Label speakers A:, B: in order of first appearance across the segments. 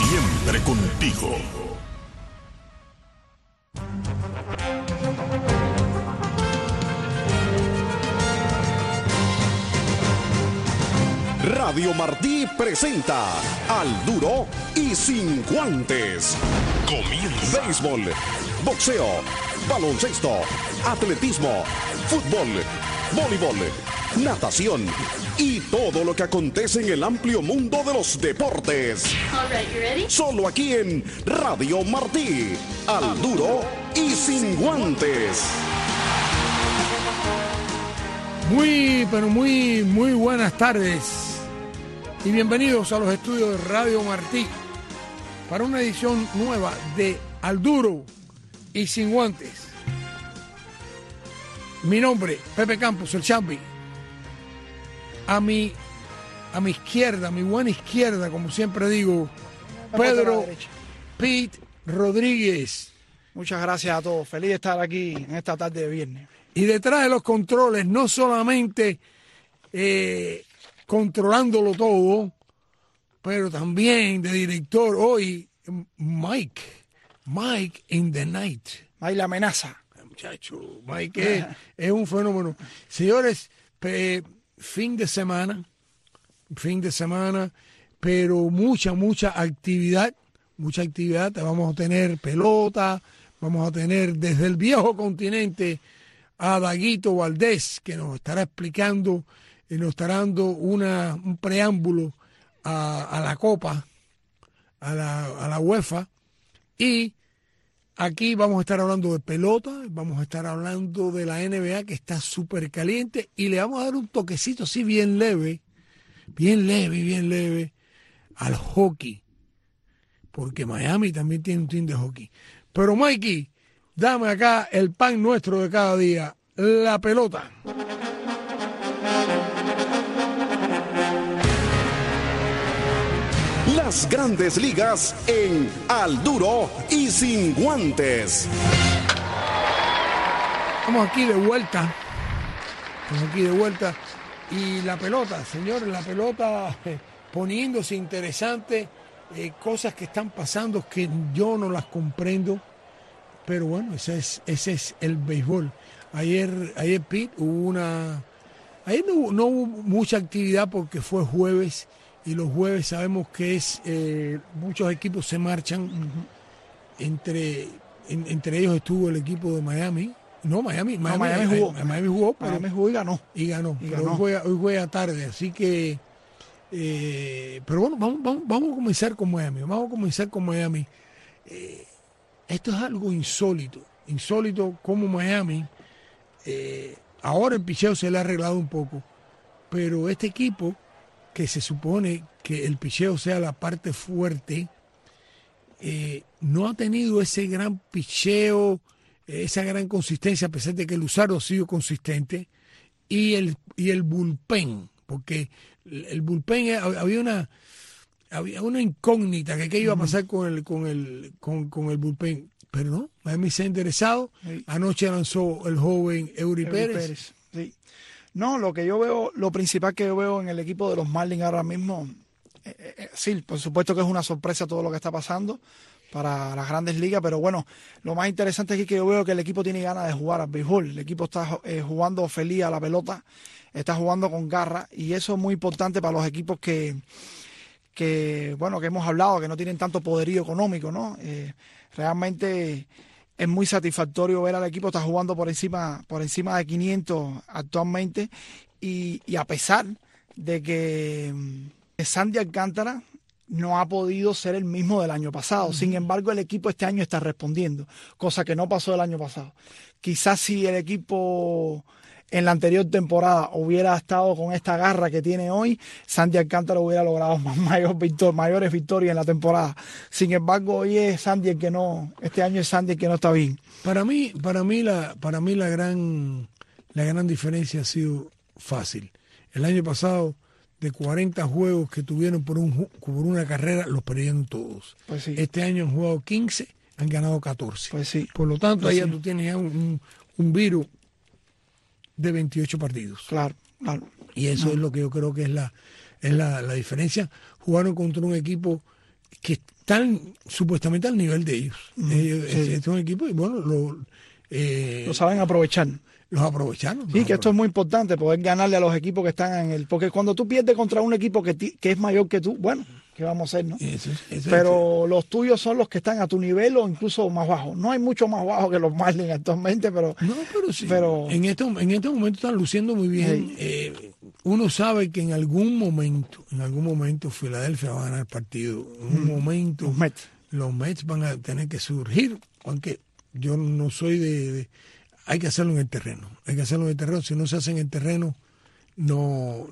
A: Siempre contigo. Radio Martí presenta Al Duro y Sin Guantes. Comienza. Béisbol, boxeo, baloncesto, atletismo, fútbol, voleibol, natación y todo lo que acontece en el amplio mundo de los deportes.
B: All right, you ready?
A: Solo aquí en Radio Martí. Al Duro y Sin Guantes.
C: Muy buenas tardes y bienvenidos a los estudios de Radio Martí para una edición nueva de Al Duro y Sin Guantes. Mi nombre, Pepe Campos, el Champi. A mi izquierda, mi buena izquierda, como siempre digo, Pedro Pete Rodríguez.
D: Muchas gracias a todos. Feliz de estar aquí en esta tarde de viernes.
C: Y detrás de los controles, no solamente controlándolo todo, pero también de director hoy, Mike in the night.
D: Mike la amenaza.
C: Muchacho, Mike es un fenómeno. Señores, fin de semana, pero mucha actividad. Vamos a tener pelota, vamos a tener desde el viejo continente a Daguito Valdés, que nos estará explicando y nos estará dando un preámbulo a la Copa, a la UEFA. Y aquí vamos a estar hablando de pelota, vamos a estar hablando de la NBA, que está súper caliente, y le vamos a dar un toquecito así bien leve, al hockey, porque Miami también tiene un team de hockey. Pero Mikey, dame acá el pan nuestro de cada día, la pelota.
A: Las Grandes Ligas en Al Duro y Sin Guantes.
C: Estamos aquí de vuelta. Y la pelota, señores, poniéndose interesante, cosas que están pasando que yo no las comprendo. Pero bueno, ese es el béisbol. Ayer Pete, ayer no hubo mucha actividad porque fue jueves, y los jueves sabemos que muchos equipos se marchan. Entre ellos estuvo el equipo de Miami. Miami jugó. Miami jugó
D: y ganó.
C: Pero hoy juega tarde, así que pero bueno, vamos a comenzar con Miami. Esto es algo insólito como Miami. Ahora el picheo se le ha arreglado un poco, pero este equipo, que se supone que el picheo sea la parte fuerte, no ha tenido ese gran picheo, esa gran consistencia, a pesar de que el Luzardo ha sido consistente, y el bullpen, porque el bullpen había una incógnita que qué iba a pasar con el bullpen, pero no, Miami se ha interesado.
D: Sí.
C: Anoche lanzó el joven Eury Pérez.
D: Sí. No, lo principal que yo veo en el equipo de los Marlins ahora mismo, sí, por supuesto que es una sorpresa todo lo que está pasando para las Grandes Ligas, pero bueno, lo más interesante aquí que yo veo que el equipo tiene ganas de jugar al béisbol. El equipo está jugando feliz a la pelota, está jugando con garra, y eso es muy importante para los equipos que hemos hablado, que no tienen tanto poderío económico, ¿no? Realmente es muy satisfactorio ver al equipo está jugando por encima de 500 actualmente, y a pesar de que Sandy Alcántara no ha podido ser el mismo del año pasado. Sin embargo, el equipo este año está respondiendo, cosa que no pasó el año pasado. Quizás si el equipo en la anterior temporada hubiera estado con esta garra que tiene hoy, Sandy Alcántara hubiera logrado mayores victorias en la temporada. Sin embargo, hoy es Sandy este año es Sandy el que no está bien.
C: Para mí la gran diferencia ha sido fácil. El año pasado, de 40 juegos que tuvieron por una carrera, los perdieron todos.
D: Pues sí.
C: Este año han jugado 15, han ganado 14.
D: Pues sí.
C: Por lo tanto,
D: Pues
C: ahí ya
D: sí.
C: tú tienes ya un virus de 28 partidos.
D: Claro.
C: Y eso es lo que yo creo que es la diferencia. Jugaron contra un equipo que están supuestamente al nivel de ellos. Este es un equipo y bueno,
D: lo saben aprovechar.
C: Los aprovecharon.
D: Sí, que esto es muy importante, poder ganarle a los equipos que están en el... Porque cuando tú pierdes contra un equipo que es mayor que tú, bueno, ¿qué vamos a hacer, no? Pero los tuyos son los que están a tu nivel o incluso más bajo. No hay mucho más bajo que los Marlins actualmente, pero...
C: No, pero sí. Pero, en este momento están luciendo muy bien. Uno sabe que en algún momento Filadelfia va a ganar el partido. En un momento los Mets van a tener que surgir, aunque yo no soy de hay que hacerlo en el terreno. Si no se hace en el terreno, no.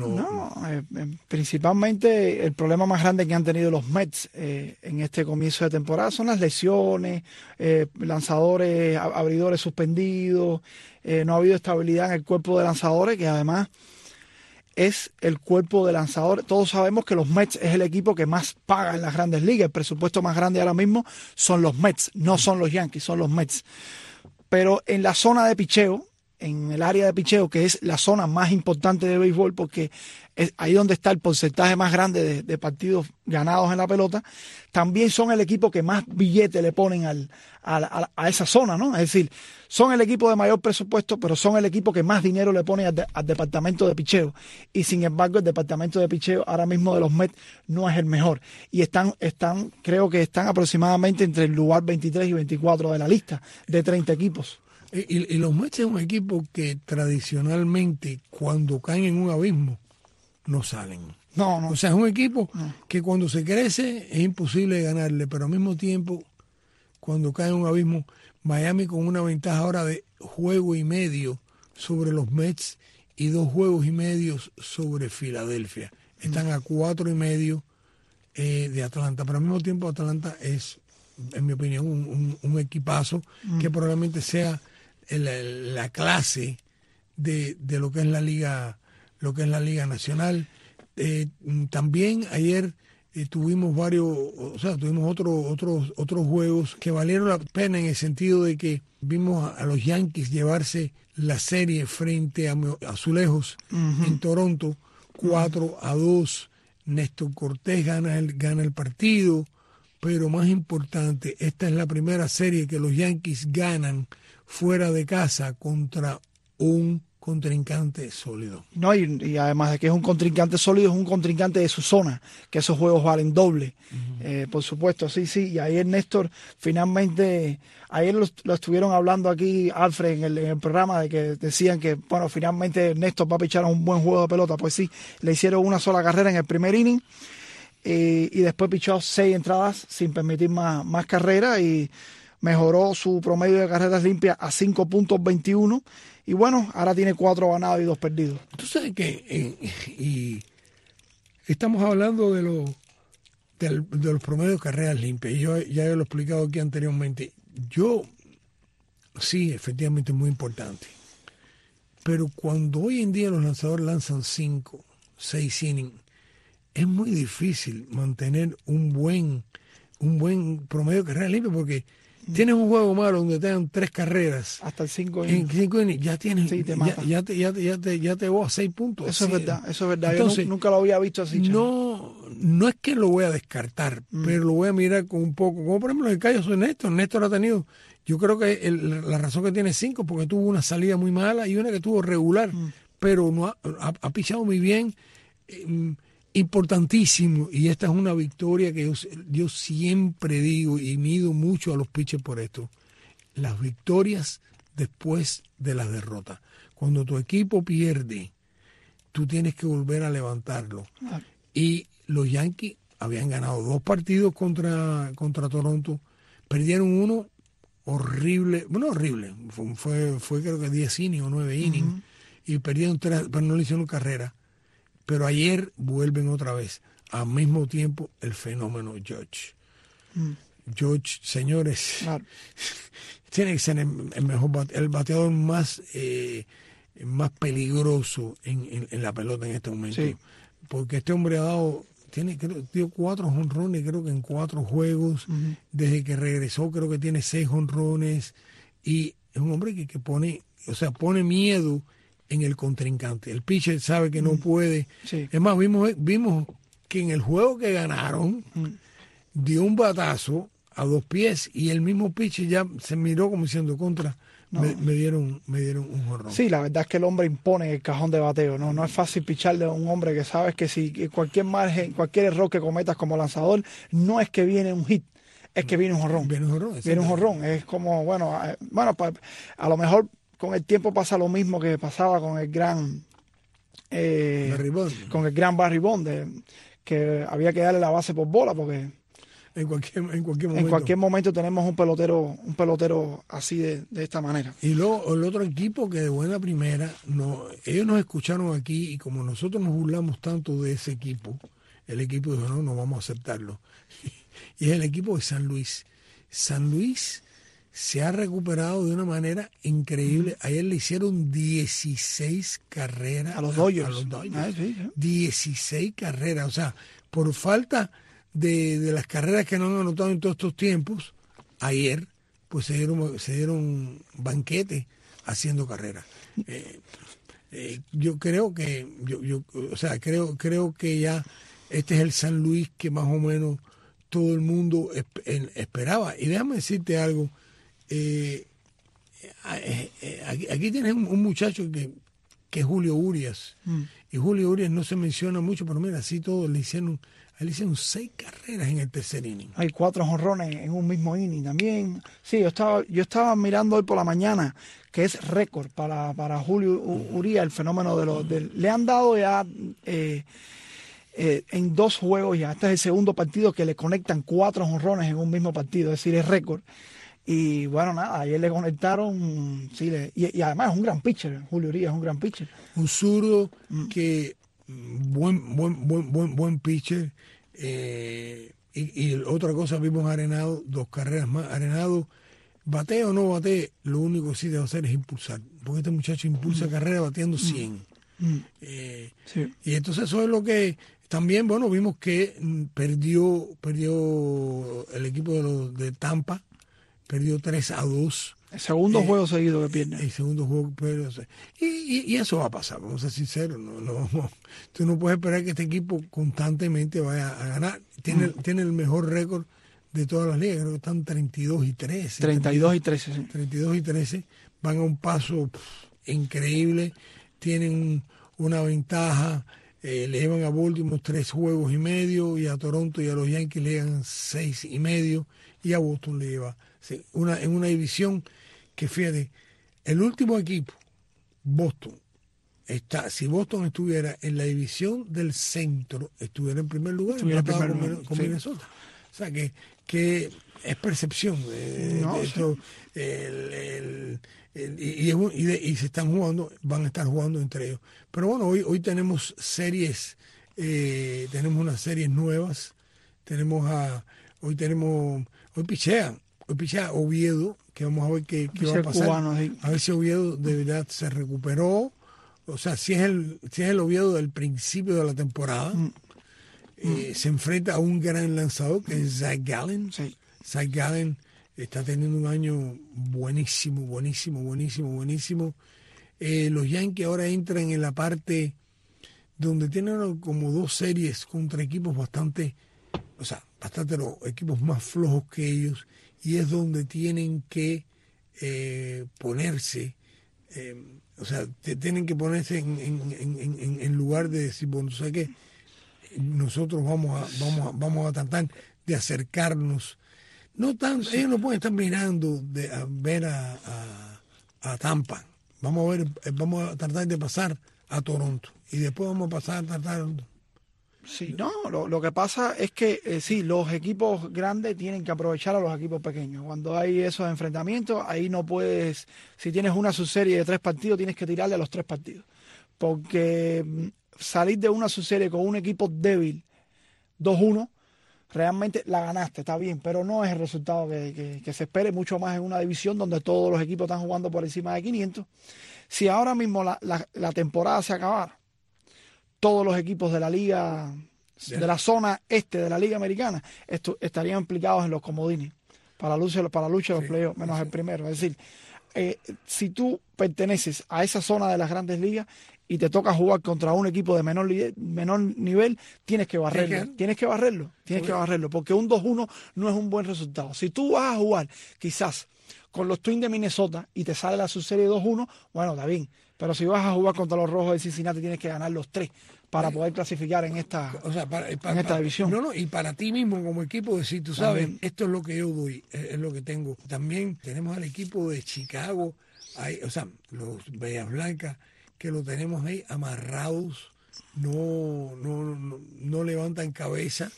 D: Principalmente el problema más grande que han tenido los Mets en este comienzo de temporada son las lesiones, lanzadores, abridores suspendidos, no ha habido estabilidad en el cuerpo de lanzadores, que además es el cuerpo de lanzadores. Todos sabemos que los Mets es el equipo que más paga en las grandes ligas. El presupuesto más grande ahora mismo son los Mets, no son los Yankees, son los Mets. Pero en la zona de picheo, en el área de picheo, que es la zona más importante de béisbol, porque es ahí donde está el porcentaje más grande de partidos ganados en la pelota, también son el equipo que más billete le ponen a esa zona, ¿no? Es decir, son el equipo de mayor presupuesto, pero son el equipo que más dinero le pone al departamento de picheo. Y sin embargo, el departamento de picheo ahora mismo de los Mets no es el mejor. Y creo que están aproximadamente entre el lugar 23 y 24 de la lista de 30 equipos.
C: Y los Mets es un equipo que tradicionalmente, cuando caen en un abismo, no salen.
D: No.
C: O sea, es un equipo que cuando se crece es imposible ganarle, pero al mismo tiempo, cuando cae en un abismo, Miami con una ventaja ahora de 1,5 juegos sobre los Mets y 2,5 juegos sobre Filadelfia. Están a 4,5 de Atlanta, pero al mismo tiempo Atlanta es, en mi opinión, un equipazo que probablemente sea la clase de lo que es la liga nacional. También ayer tuvimos otros juegos que valieron la pena en el sentido de que vimos a los Yankees llevarse la serie frente a Azulejos en Toronto 4-2. Néstor Cortés gana el partido, pero más importante, esta es la primera serie que los Yankees ganan fuera de casa contra un contrincante sólido.
D: No, y además de que es un contrincante sólido, es un contrincante de su zona, que esos juegos valen doble. Por supuesto, sí. Y ayer Néstor, finalmente, ayer lo estuvieron hablando aquí, Alfred, en el programa, de que decían que, bueno, finalmente Néstor va a pichar un buen juego de pelota. Pues sí, le hicieron una sola carrera en el primer inning y después pichó 6 entradas sin permitir más carreras y mejoró su promedio de carreras limpias a 5.21 y bueno, ahora tiene 4 ganados y 2 perdidos.
C: Tú sabes que y estamos hablando de los promedios de carreras limpias y yo ya lo he explicado aquí anteriormente. Sí, efectivamente es muy importante, pero cuando hoy en día los lanzadores lanzan 5, 6 innings, es muy difícil mantener un buen promedio de carreras limpias porque tienes un juego malo donde te dan 3 carreras.
D: Hasta el 5
C: innings. En 5 innings ya tienes.
D: Sí, te mata.
C: Ya te voy a 6 puntos.
D: Eso es verdad. Entonces, yo nunca lo había visto así.
C: No es que lo voy a descartar, pero lo voy a mirar con un poco. Como por ejemplo en el caso de Néstor. Néstor ha tenido, yo creo que la razón que tiene 5 porque tuvo una salida muy mala y una que tuvo regular, pero no ha pichado muy bien. Importantísimo, y esta es una victoria que yo siempre digo y mido mucho a los pitchers por esto, las victorias después de las derrotas. Cuando tu equipo pierde, tú tienes que volver a levantarlo. Y los Yankees habían ganado 2 partidos contra Toronto, perdieron uno horrible, fue creo que 10 innings o 9 innings, y perdieron 3, pero no le hicieron carrera. Pero ayer vuelven otra vez. Al mismo tiempo, el fenómeno Judge. Judge, señores, tiene que ser el bateador más peligroso en la pelota en este momento. Sí. Porque este hombre dio 4 jonrones, creo que en 4 juegos. Desde que regresó, creo que tiene 6 jonrones. Y es un hombre que pone miedo en el contrincante. El pitcher sabe que no puede. Sí. Es más, vimos que en el juego que ganaron, dio un batazo a 2 pies y el mismo pitcher ya se miró como diciendo contra.
D: No.
C: Me dieron un jonrón.
D: Sí, la verdad es que el hombre impone el cajón de bateo. No es fácil picharle a un hombre que sabes que si cualquier margen, cualquier error que cometas como lanzador, no es que viene un hit, es que viene un jonrón.
C: Viene un jonrón.
D: Viene un jonrón. Es como, bueno, a lo mejor con el tiempo pasa lo mismo que pasaba con el gran
C: Barry Bonds.
D: con el gran Barry Bonds, que había que darle la base por bola porque
C: En cualquier momento.
D: en cualquier momento tenemos un pelotero así de esta manera.
C: Y luego el otro equipo que de buena primera, ellos nos escucharon aquí y como nosotros nos burlamos tanto de ese equipo, el equipo dijo, no vamos a aceptarlo. Y es el equipo de San Luis. San Luis se ha recuperado de una manera increíble. Ayer le hicieron 16 carreras
D: A los Dodgers.
C: A los Dodgers.
D: Ah, sí.
C: 16 carreras. O sea, por falta de las carreras que no han anotado en todos estos tiempos, ayer pues se dieron banquete haciendo carreras. Yo creo que creo que ya este es el San Luis que más o menos todo el mundo esperaba. Y déjame decirte algo, aquí tienes un muchacho que es Julio Urias, y Julio Urias no se menciona mucho, pero mira, así todos le hicieron 6 carreras en el tercer inning.
D: Hay 4 jonrones en un mismo inning también. Sí, yo estaba mirando hoy por la mañana que es récord para Julio Urías, el fenómeno le han dado ya en 2 juegos ya. Este es el segundo partido que le conectan 4 jonrones en un mismo partido, es decir, es récord. Y bueno, nada, ayer le conectaron, sí, y además es un gran pitcher, Julio Urías es un gran pitcher.
C: Un zurdo que buen pitcher. Y otra cosa, vimos Arenado, 2 carreras más. Arenado, batee o no batee, lo único que sí debe hacer es impulsar. Porque este muchacho impulsa carrera bateando 100.
D: Sí.
C: Y entonces eso es lo que también, bueno, vimos que perdió el equipo de Tampa, perdió 3-2.
D: El segundo juego seguido que pierde.
C: El segundo juego, y eso va a pasar, vamos a ser sinceros. Tú no puedes esperar que este equipo constantemente vaya a ganar. Tiene el mejor récord de todas las ligas, creo que están 32-13.
D: 32-13, sí.
C: 32-13, van a un paso increíble, tienen una ventaja, le llevan a Baltimore 3 juegos y medio, y a Toronto y a los Yankees le llevan 6 y medio, y a Boston le lleva en una división que, fíjate, el último equipo, Boston, si Boston estuviera en la división del centro, estuviera en primer lugar, con Minnesota. O sea, que es percepción de esto. Y se están jugando, van a estar jugando entre ellos. Pero bueno, hoy tenemos series, tenemos unas series nuevas. Hoy pichea Oviedo, que vamos a ver qué va a pasar.
D: Cubano, sí.
C: A ver si Oviedo de verdad se recuperó. O sea, si es el Oviedo del principio de la temporada. Se enfrenta a un gran lanzador que es Zach Gallen.
D: Sí.
C: Zach Gallen está teniendo un año buenísimo. Los Yankees ahora entran en la parte donde tienen como 2 series contra equipos bastante los equipos más flojos que ellos, y es donde tienen que ponerse, tienen que ponerse en lugar de decir, bueno, ¿sabes qué? Nosotros vamos a tratar de acercarnos. No tanto, ellos no pueden estar mirando a ver a Tampa. Vamos a tratar de pasar a Toronto y después vamos a pasar a tratar.
D: Sí, no, lo que pasa es que sí, los equipos grandes tienen que aprovechar a los equipos pequeños. Cuando hay esos enfrentamientos, ahí no puedes, si tienes una subserie de 3 partidos, tienes que tirarle a los 3 partidos. Porque salir de una subserie con un equipo débil, 2-1, realmente la ganaste, está bien, pero no es el resultado que se espere, mucho más en una división donde todos los equipos están jugando por encima de 500. Si ahora mismo la temporada se acabara, todos los equipos de la liga, de la zona este de la liga americana, estarían implicados en los comodines para la lucha de los playoffs, menos el primero. Es decir, si tú perteneces a esa zona de las grandes ligas, y te toca jugar contra un equipo de menor nivel, tienes que barrerlo, porque un 2-1 no es un buen resultado. Si tú vas a jugar quizás con los Twins de Minnesota y te sale la subserie 2-1, bueno, está bien, pero si vas a jugar contra los Rojos de Cincinnati tienes que ganar los 3 para poder clasificar en esta, en esta división.
C: No, y para ti mismo como equipo decir, tú sabes, también, esto es lo que yo doy, es lo que tengo. También tenemos al equipo de Chicago, los Bellas Blancas, que lo tenemos ahí amarrados, no levantan cabeza.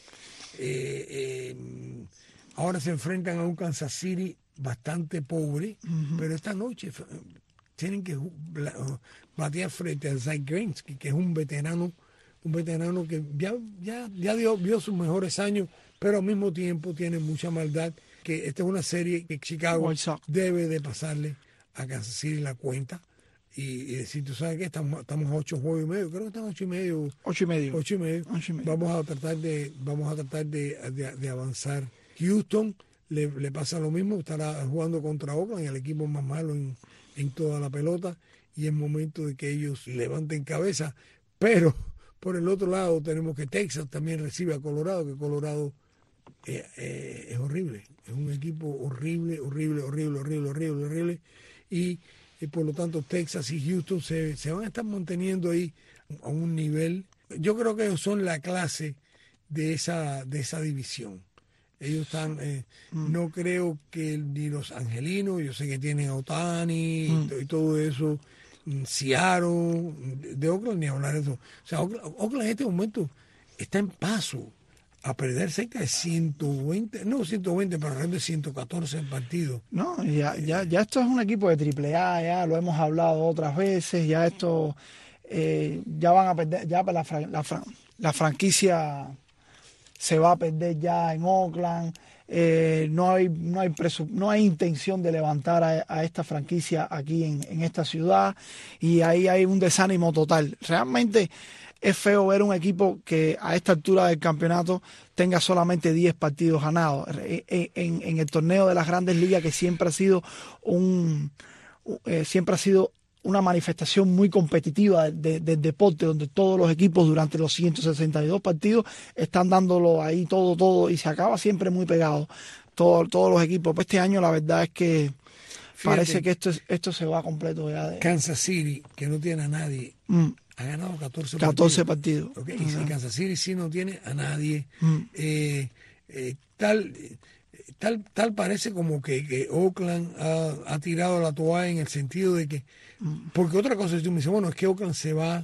C: Ahora se enfrentan a un Kansas City bastante pobre, pero esta noche tienen que batear frente a Zach Greinke, que es un veterano que ya vio sus mejores años, pero al mismo tiempo tiene mucha maldad, que esta es una serie que Chicago debe de pasarle a Kansas City la cuenta y decir, tú sabes que estamos a 8 juegos y medio, creo que están 8 y medio. 8 y medio. Vamos a tratar de avanzar. Houston le pasa lo mismo, estará jugando contra Oakland, el equipo más malo en toda la pelota, y es momento de que ellos levanten cabeza. Pero por el otro lado tenemos que Texas también recibe a Colorado, que Colorado es horrible, es un equipo horrible, y por lo tanto Texas y Houston se van a estar manteniendo ahí a un nivel. Yo creo que ellos son la clase de esa división. Ellos están, no creo que ni los angelinos, yo sé que tienen a Ohtani y todo eso, Seattle, de Oakland ni hablar de eso. O sea, Oakland en este momento está en paso a perder cerca de 120, pero alrededor de 114 partidos.
D: No, ya esto es un equipo de AAA, ya lo hemos hablado otras veces, ya esto, ya van a perder, ya la franquicia se va a perder ya en Oakland. No hay intención de levantar a esta franquicia aquí en esta ciudad, y ahí hay un desánimo total. Realmente es feo ver un equipo que a esta altura del campeonato tenga solamente 10 partidos ganados en el torneo de las Grandes Ligas, que siempre ha sido una manifestación muy competitiva del deporte, donde todos los equipos durante los 162 partidos están dándolo ahí todo, y se acaba siempre muy pegado, todos los equipos. Pues este año la verdad es que parece que esto se va completo ya.
C: Kansas City, que no tiene a nadie, ha ganado 14 partidos. Okay. Y si Kansas City sí no tiene a nadie, tal parece como que Oakland ha tirado la toalla, en el sentido de que, porque otra cosa es, tú me dices, bueno, es que Oakland se va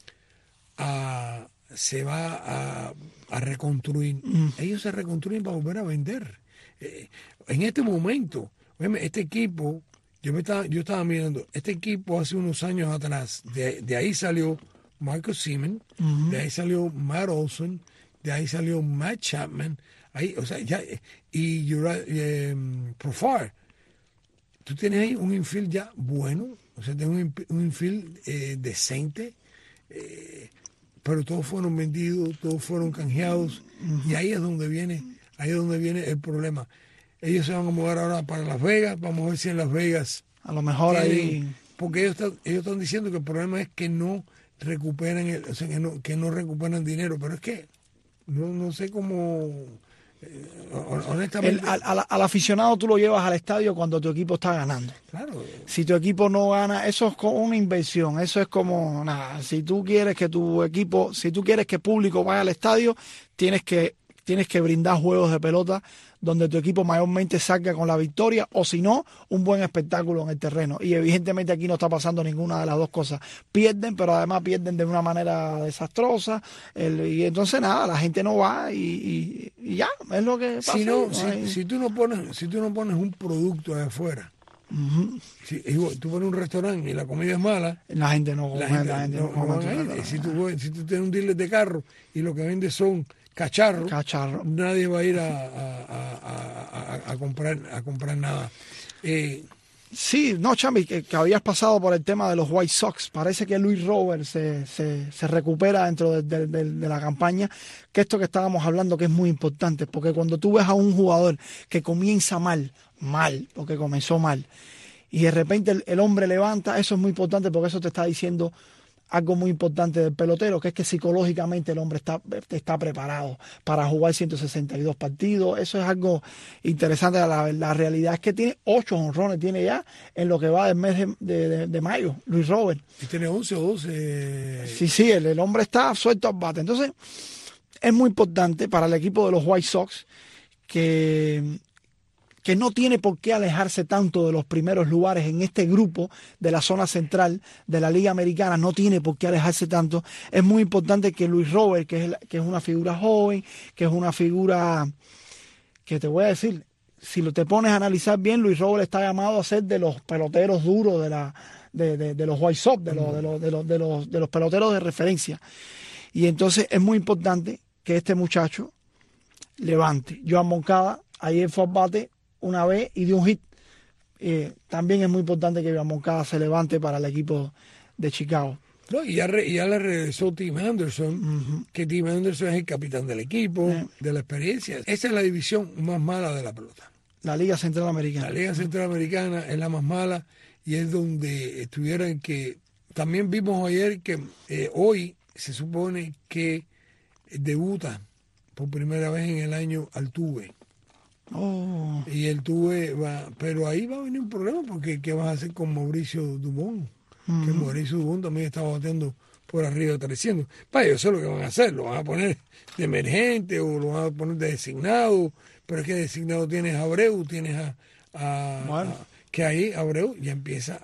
C: a reconstruir. Ellos se reconstruyen para volver a vender. En este momento, este equipo, yo estaba mirando, este equipo hace unos años atrás, de ahí salió Marcus Semien, de ahí salió Matt Olson, de ahí salió Matt Chapman, ahí, o sea, ya, y Profar. Tú tienes ahí un infield ya bueno, o sea, tienes un infield decente, pero todos fueron vendidos, todos fueron canjeados, y ahí es donde viene el problema. Ellos se van a mudar ahora para Las Vegas, vamos a ver si en Las Vegas
D: a lo mejor ahí,
C: porque ellos están diciendo que el problema es que no recuperan que no recuperan dinero, pero es que no sé cómo, honestamente,
D: al aficionado tú lo llevas al estadio cuando tu equipo está ganando.
C: Claro.
D: Si tu equipo no gana, eso es como una inversión, eso es como nada. Si tú quieres que el público vaya al estadio, tienes que brindar juegos de pelota donde tu equipo mayormente salga con la victoria, o si no, un buen espectáculo en el terreno. Y evidentemente aquí no está pasando ninguna de las dos cosas. Pierden, pero además pierden de una manera desastrosa. Y entonces nada, la gente no va y ya, es lo que pasa.
C: Si tú no pones un producto de afuera, si tú pones un restaurante y la comida es mala,
D: la gente no come.
C: Si tú tienes un dealer de carro y lo que vende son cacharro, nadie va a ir a comprar nada.
D: Sí, no, Chambi, que habías pasado por el tema de los White Sox. Parece que Luis Robert se recupera dentro de la campaña, que esto que estábamos hablando que es muy importante, porque cuando tú ves a un jugador que comienza mal, porque comenzó mal, y de repente el hombre levanta, eso es muy importante, porque eso te está diciendo algo muy importante del pelotero, que es que psicológicamente el hombre está preparado para jugar 162 partidos. Eso es algo interesante. La realidad es que tiene 8 jonrones, tiene ya en lo que va del mes de mayo, Luis Robert.
C: Y tiene 11 o 12.
D: Sí, el hombre está suelto al bate. Entonces, es muy importante para el equipo de los White Sox que no tiene por qué alejarse tanto de los primeros lugares en este grupo de la zona central de la Liga Americana, no tiene por qué alejarse tanto. Es muy importante que Luis Robert, que es una figura joven, que es una figura que te voy a decir, si te pones a analizar bien, Luis Robert está llamado a ser de los peloteros duros de los White Sox, de los peloteros de referencia. Y entonces es muy importante que este muchacho levante. Joan Moncada ayer fue al bate una vez y dio un hit. También es muy importante que Joan Moncada se levante para el equipo de Chicago.
C: No, y ya le regresó Tim Anderson, que Tim Anderson es el capitán del equipo, de la experiencia. Esa es la división más mala de la pelota.
D: La Liga Central Americana.
C: La Liga Central Americana es la más mala y es donde estuvieran que... También vimos ayer que hoy se supone que debuta por primera vez en el año Altuve.
D: Oh.
C: Y el Tuve va, pero ahí va a venir un problema porque ¿qué vas a hacer con Mauricio Dubón? Que Mauricio Dubón también está bateando por arriba de 300. Vaya, yo sé lo que van a hacer, lo van a poner de emergente o lo van a poner de designado, pero es que designado tienes a Abreu, tienes que ahí Abreu ya empieza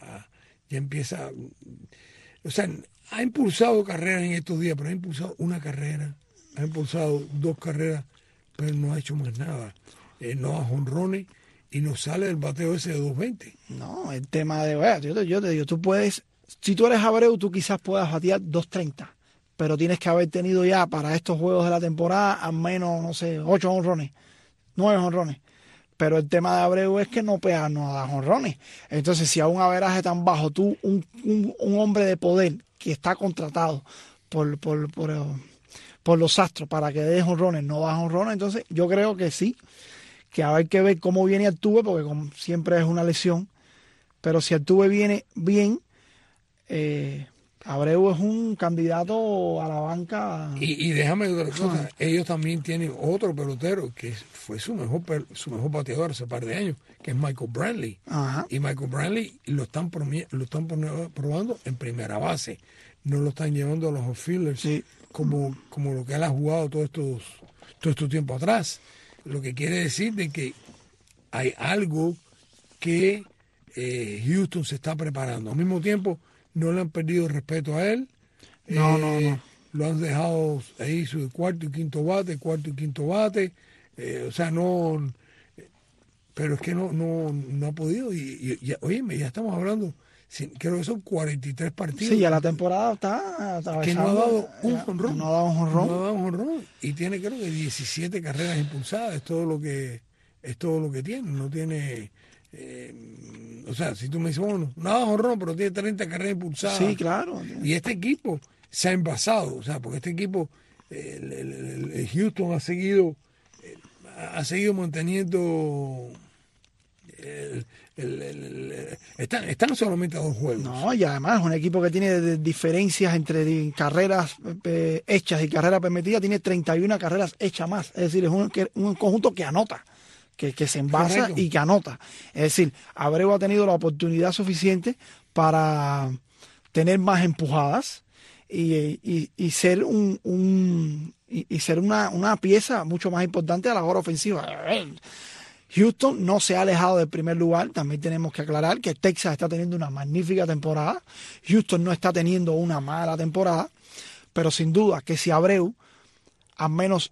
C: o sea, ha impulsado carreras en estos días, pero ha impulsado una carrera, ha impulsado 2 carreras, pero no ha hecho más nada. No da jonrones y no sale del bateo ese de 220.
D: No, el tema de... Yo te digo, tú puedes... Si tú eres Abreu, tú quizás puedas batear 230, pero tienes que haber tenido ya para estos juegos de la temporada al menos, no sé, 8 jonrones, 9 jonrones. Pero el tema de Abreu es que no da jonrones. Entonces, si a un averaje tan bajo, tú, un hombre de poder que está contratado por los Astros para que dé jonrones, no da jonrones, entonces yo creo que sí, que hay que ver cómo viene Altuve, porque como siempre es una lesión, pero si Altuve viene bien, Abreu es un candidato a la banca.
C: Y déjame otra cosa, ellos también tienen otro pelotero que fue su mejor bateador hace un par de años, que es Michael Brantley.
D: Ajá.
C: Y Michael Brantley lo están probando en primera base, no lo están llevando a los outfielders, sí, como lo que él ha jugado todo estos tiempos atrás. Lo que quiere decir de que hay algo que Houston se está preparando. Al mismo tiempo, no le han perdido respeto a él.
D: No.
C: Lo han dejado ahí su cuarto y quinto bate. O sea, no... Pero es que no ha podido. Y oye, ya estamos hablando... Creo que son 43 partidos.
D: Sí, ya la temporada está
C: que no ha dado un jonrón.
D: No ha dado un jonrón.
C: No ha dado un jonrón. Y tiene, creo que 17 carreras impulsadas. Es todo lo que tiene. No tiene... o sea, si tú me dices, bueno, no ha dado jonrón, pero tiene 30 carreras impulsadas.
D: Sí, claro.
C: Y este equipo se ha envasado. O sea, porque este equipo, el Houston ha seguido manteniendo... Están solamente a 2 juegos.
D: No, y además es un equipo que tiene diferencias entre carreras hechas y carreras permitidas, tiene 31 carreras hechas más. Es decir, es un conjunto que anota, que se envasa. Correcto. Y que anota. Es decir, Abreu ha tenido la oportunidad suficiente para tener más empujadas y ser ser una pieza mucho más importante a la hora ofensiva. Houston no se ha alejado del primer lugar. También tenemos que aclarar que Texas está teniendo una magnífica temporada. Houston no está teniendo una mala temporada. Pero sin duda que si Abreu, al menos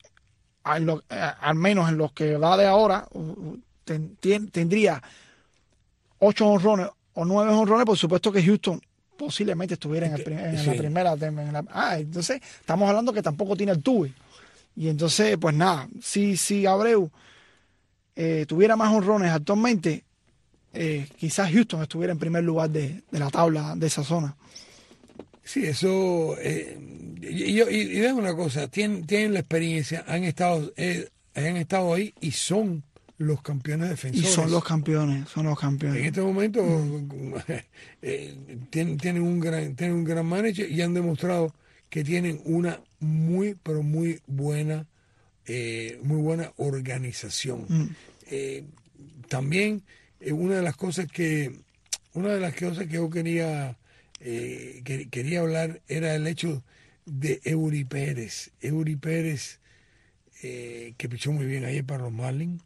D: en los que va de ahora, tendría 8 jonrones o 9 jonrones, por supuesto que Houston posiblemente estuviera en la primera. Entonces estamos hablando que tampoco tiene Altuve. Y entonces, pues nada, si Abreu tuviera más jonrones actualmente, quizás Houston estuviera en primer lugar de la tabla de esa zona.
C: Sí, eso... y déjame una cosa, tienen la experiencia, han estado ahí y son los campeones defensores.
D: Y son los campeones.
C: En este momento tienen un gran manager y han demostrado que tienen una pero muy buena organización. También una de las cosas que yo quería hablar era el hecho de Eury Pérez. Eury Pérez, que pichó muy bien ayer para los Marlins.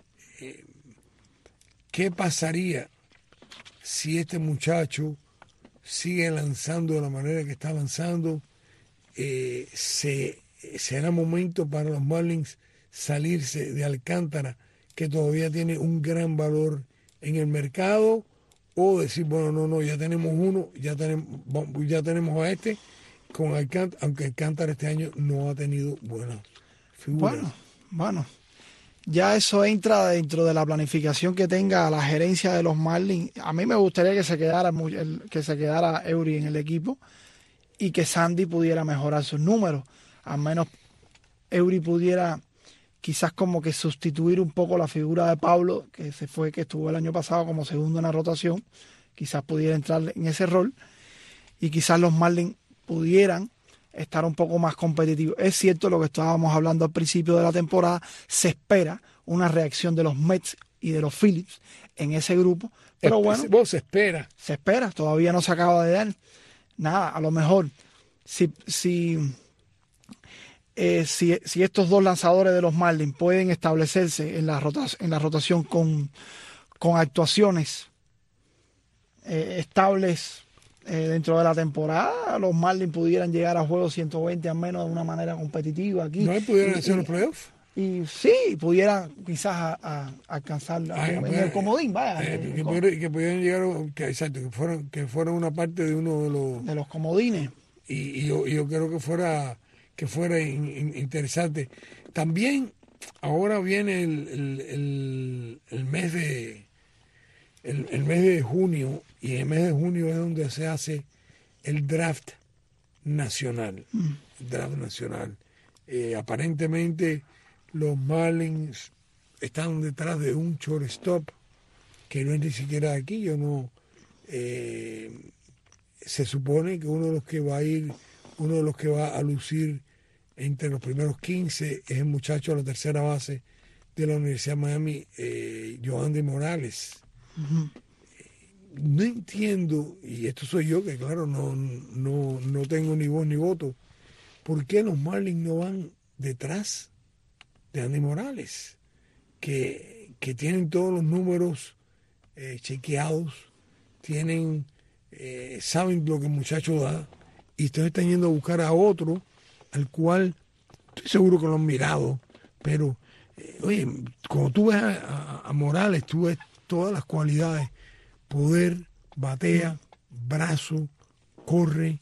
C: ¿Qué pasaría si este muchacho sigue lanzando de la manera que está lanzando? Será momento para los Marlins salirse de Alcántara, que todavía tiene un gran valor en el mercado, o decir, bueno, no, ya tenemos uno, ya tenemos a este, con Alcántara, aunque Alcántara este año no ha tenido buenas figuras.
D: Bueno. Ya eso entra dentro de la planificación que tenga la gerencia de los Marlins. A mí me gustaría que se quedara Eury en el equipo y que Sandy pudiera mejorar sus números. Al menos Eury pudiera quizás como que sustituir un poco la figura de Pablo, que estuvo el año pasado como segundo en la rotación. Quizás pudiera entrar en ese rol y quizás los Marlins pudieran estar un poco más competitivos. Es cierto lo que estábamos hablando al principio de la temporada, se espera una reacción de los Mets y de los Phillies en ese grupo, pero bueno,
C: se espera,
D: todavía no se acaba de dar nada. A lo mejor si estos dos lanzadores de los Marlins pueden establecerse en la rotación con actuaciones estables dentro de la temporada, los Marlins pudieran llegar a juegos 120 al menos de una manera competitiva aquí.
C: ¿No pudieran hacer los playoffs?
D: Y sí, pudieran quizás a alcanzar en el comodín,
C: que pudieran llegar, que fuera una parte de uno
D: de los comodines.
C: Y yo creo que fuera interesante. También ahora viene el mes de junio, y en el mes de junio es donde se hace el draft nacional. Aparentemente los Marlins están detrás de un shortstop que no es ni siquiera de aquí. Se supone que uno de los que va a lucir entre los primeros 15 es el muchacho a la tercera base de la Universidad de Miami, Yohandy Morales. Uh-huh. No entiendo, y esto soy yo, que claro, no tengo ni voz ni voto, ¿por qué los Marlins no van detrás de Andy Morales? Que tienen todos los números chequeados, saben lo que el muchacho da, y ustedes están yendo a buscar a otro, al cual estoy seguro que lo han mirado, pero, oye, cuando tú ves a Morales, tú ves todas las cualidades: poder, batea, brazo, corre,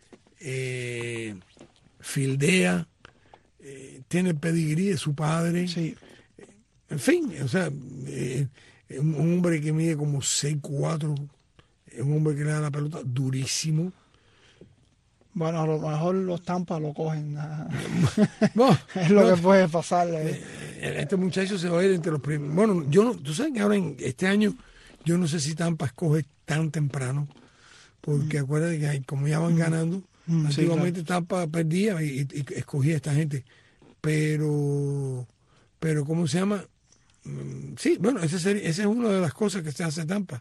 C: fildea, tiene el pedigrí de su padre. Sí. En fin, o sea, un hombre que mide como 6'4", es un hombre que le da la pelota durísimo.
D: Bueno, a lo mejor los Tampa lo cogen. No, es lo que puede pasar.
C: Este muchacho se va a ir entre los primeros. Bueno, tú sabes que ahora en este año, yo no sé si Tampa escoge tan temprano, porque acuérdate que como ya van ganando, antiguamente sí, claro, Tampa perdía y escogía a esta gente. Pero ¿cómo se llama? Sí, bueno, esa es una de las cosas que se hace Tampa.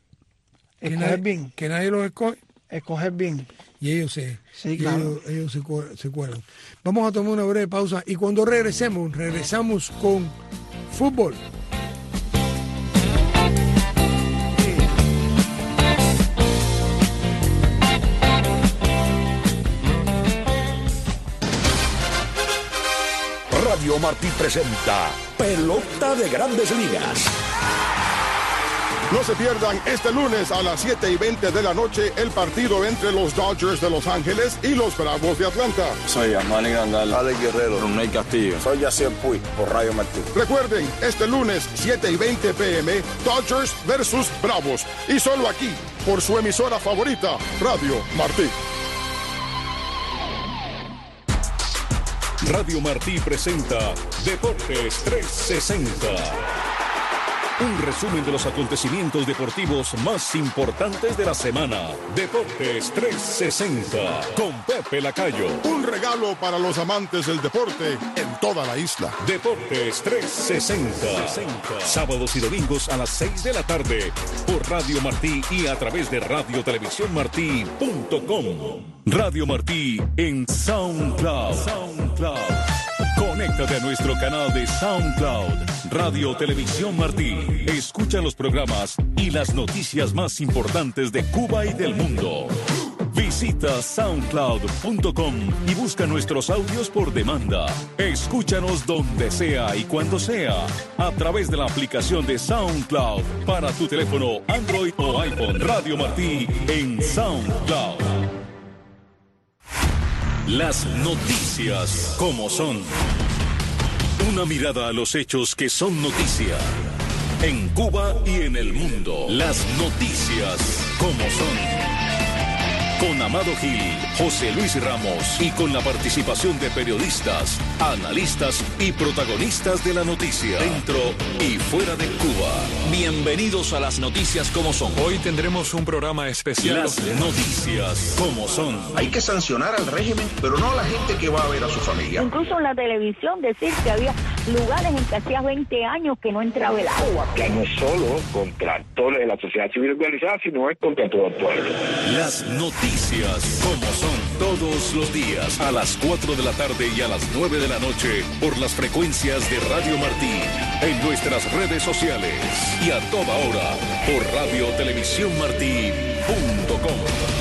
C: Que nadie los escoge.
D: Escoger bien.
C: Y ellos se cuelan. Vamos a tomar una breve pausa y cuando regresamos con fútbol.
A: Radio Martí presenta Pelota de Grandes Ligas.
B: No se pierdan este lunes a las 7:20 de la noche el partido entre los Dodgers de Los Ángeles y los Bravos de Atlanta.
E: Soy Armani Grandal,
F: Alex Guerrero,
E: Ronald Castillo.
F: Soy Yacier Puig por Radio Martí.
B: Recuerden, este lunes 7:20 p.m. Dodgers versus Bravos. Y solo aquí, por su emisora favorita, Radio Martí.
A: Radio Martí presenta Deportes 360. Un resumen de los acontecimientos deportivos más importantes de la semana. Deportes 360 con Pepe Lacayo.
B: Un regalo para los amantes del deporte en toda la isla.
A: Deportes 360. Sábados y domingos a las 6 de la tarde por Radio Martí y a través de radiotelevisiónmartí.com. Radio Martí en SoundCloud. Conéctate a nuestro canal de SoundCloud, Radio Televisión Martí. Escucha los programas y las noticias más importantes de Cuba y del mundo. Visita soundcloud.com y busca nuestros audios por demanda. Escúchanos donde sea y cuando sea, a través de la aplicación de SoundCloud para tu teléfono Android o iPhone. Radio Martí en SoundCloud. Las noticias como son. Una mirada a los hechos que son noticia. En Cuba y en el mundo. Las noticias como son. Con Amado Gil, José Luis Ramos y con la participación de periodistas, analistas y protagonistas de la noticia, dentro y fuera de Cuba. Bienvenidos a las noticias como son.
G: Hoy tendremos un programa especial.
A: Las noticias como son.
H: Hay que sancionar al régimen, pero no a la gente que va a ver a su familia.
I: Incluso en la televisión decir que había lugares en que hacía 20 años que no entraba el agua.
J: Que no es solo contra toda la sociedad civil organizada, sino es contra todo el pueblo.
A: Las noticias como son, todos los días a las 4 de la tarde y a las 9 de la noche por las frecuencias de Radio Martí, en nuestras redes sociales y a toda hora por radiotelevisiónmartí.com.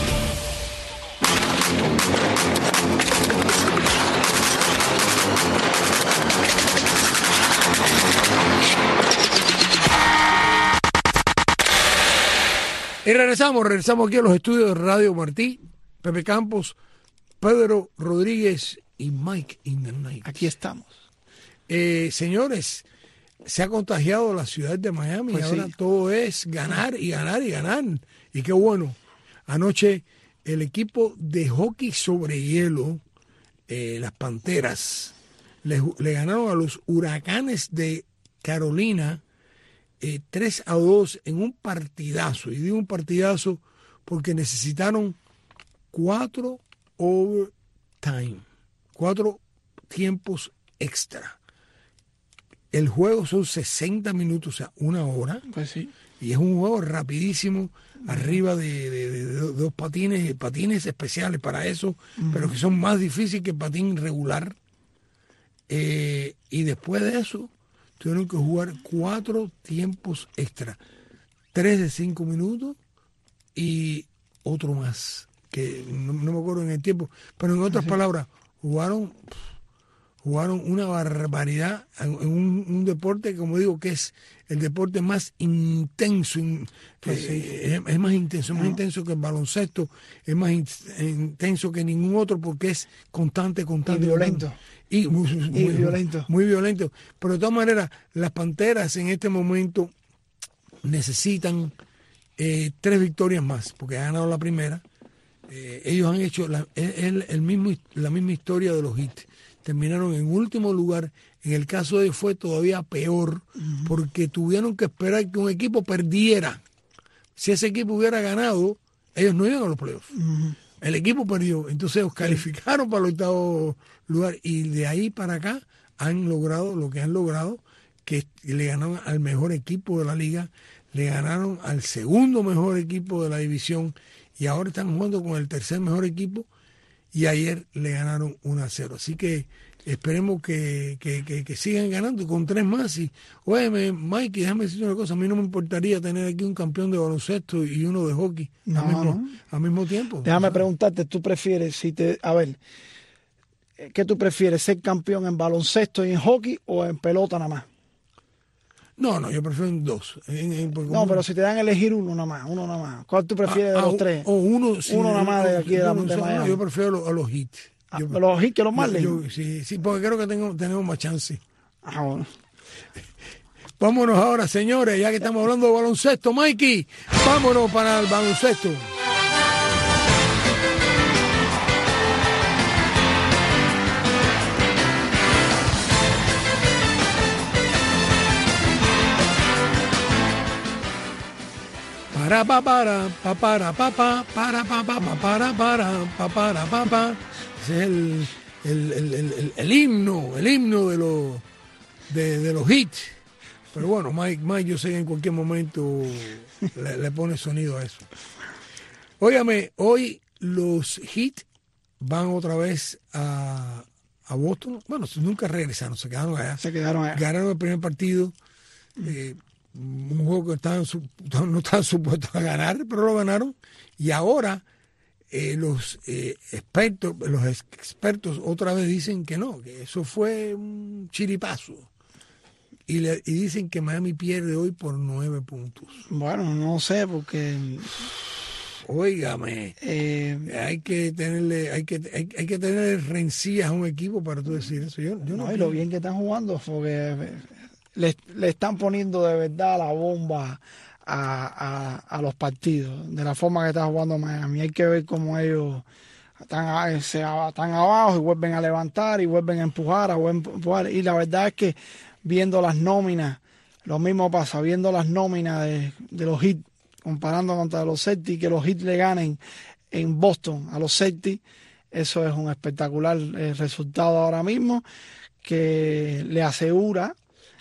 C: Y regresamos aquí a los estudios de Radio Martí. Pepe Campos, Pedro Rodríguez y Mike in the Night.
D: Aquí estamos.
C: Señores, se ha contagiado la ciudad de Miami.
D: Pues
C: ahora
D: sí.
C: todo es ganar y ganar y ganar. Y qué bueno. Anoche el equipo de hockey sobre hielo, las Panteras, le ganaron a los Huracanes de Carolina 3-2 en un partidazo. Y digo un partidazo porque necesitaron 4 overtime, 4 tiempos extra. El juego son 60 minutos, o sea, 1 hora.
D: Pues sí.
C: Y es un juego rapidísimo, arriba de 2 patines especiales para eso, pero que son más difíciles que el patín regular. Y después de eso, tuvieron que jugar 4 tiempos extra. 3 de 5 minutos y otro más, que no me acuerdo en el tiempo. Pero en otras palabras, jugaron una barbaridad en un deporte, como digo, que es el deporte más intenso. Es más intenso que el baloncesto, es más intenso que ningún otro porque es constante.
D: Y violento.
C: Y muy
D: violento.
C: Muy violento. Pero de todas maneras, las Panteras en este momento necesitan 3 victorias más, porque han ganado la primera. Ellos han hecho la misma historia de los Heat. Terminaron en último lugar. En el caso de ellos fue todavía peor, porque tuvieron que esperar que un equipo perdiera. Si ese equipo hubiera ganado, ellos no iban a los playoffs. El equipo perdió, entonces ellos calificaron para el 8º lugar y de ahí para acá han logrado lo que han logrado, que le ganaron al mejor equipo de la liga, le ganaron al segundo mejor equipo de la división y ahora están jugando con el tercer mejor equipo y ayer le ganaron 1-0. Así que esperemos que sigan ganando con 3 más. Y, oye, Mike, déjame decirte una cosa, a mí no me importaría tener aquí un campeón de baloncesto y uno de hockey al mismo tiempo.
D: Déjame preguntarte, ¿tú prefieres, qué tú prefieres, ser campeón en baloncesto y en hockey o en pelota nada más?
C: No, yo prefiero en 2.
D: Pero si te dan a elegir uno nada más. ¿Cuál tú prefieres de los 3?
C: Uno
D: nada más de aquí de Miami.
C: Yo prefiero a los Heat.
D: ¿Los Heat que los Marlins?
C: Sí, porque creo que tenemos más chance.
D: Bueno.
C: Vámonos ahora, señores, ya que estamos hablando de baloncesto. Mikey, vámonos para el baloncesto. para pa para pa para pa pa para pa pa pa para pa para pa pa. Ese es el himno de los hits. Pero bueno, Mike yo sé que en cualquier momento le pone sonido a eso. Óigame, hoy los Heat van otra vez a Boston. Bueno, nunca regresaron, se quedaron allá. Ganaron el primer partido. Un juego que no estaban supuestos a ganar, pero lo ganaron. Y ahora los expertos otra vez dicen que no, que eso fue un chiripazo. Y dicen que Miami pierde hoy por 9 puntos.
D: Bueno, no sé, porque...
C: Óigame, hay que tenerle rencillas a un equipo para tú decir eso. Yo no
D: y lo bien que están jugando, porque le están poniendo de verdad la bomba a los partidos, de la forma que está jugando Miami. Hay que ver cómo ellos están abajo y vuelven a levantar y vuelven a empujar, y la verdad es que viendo las nóminas, lo mismo pasa, viendo las nóminas de los Heat, comparando contra los Celtics, que los Heat le ganen en Boston a los Celtics, eso es un espectacular resultado ahora mismo, que le asegura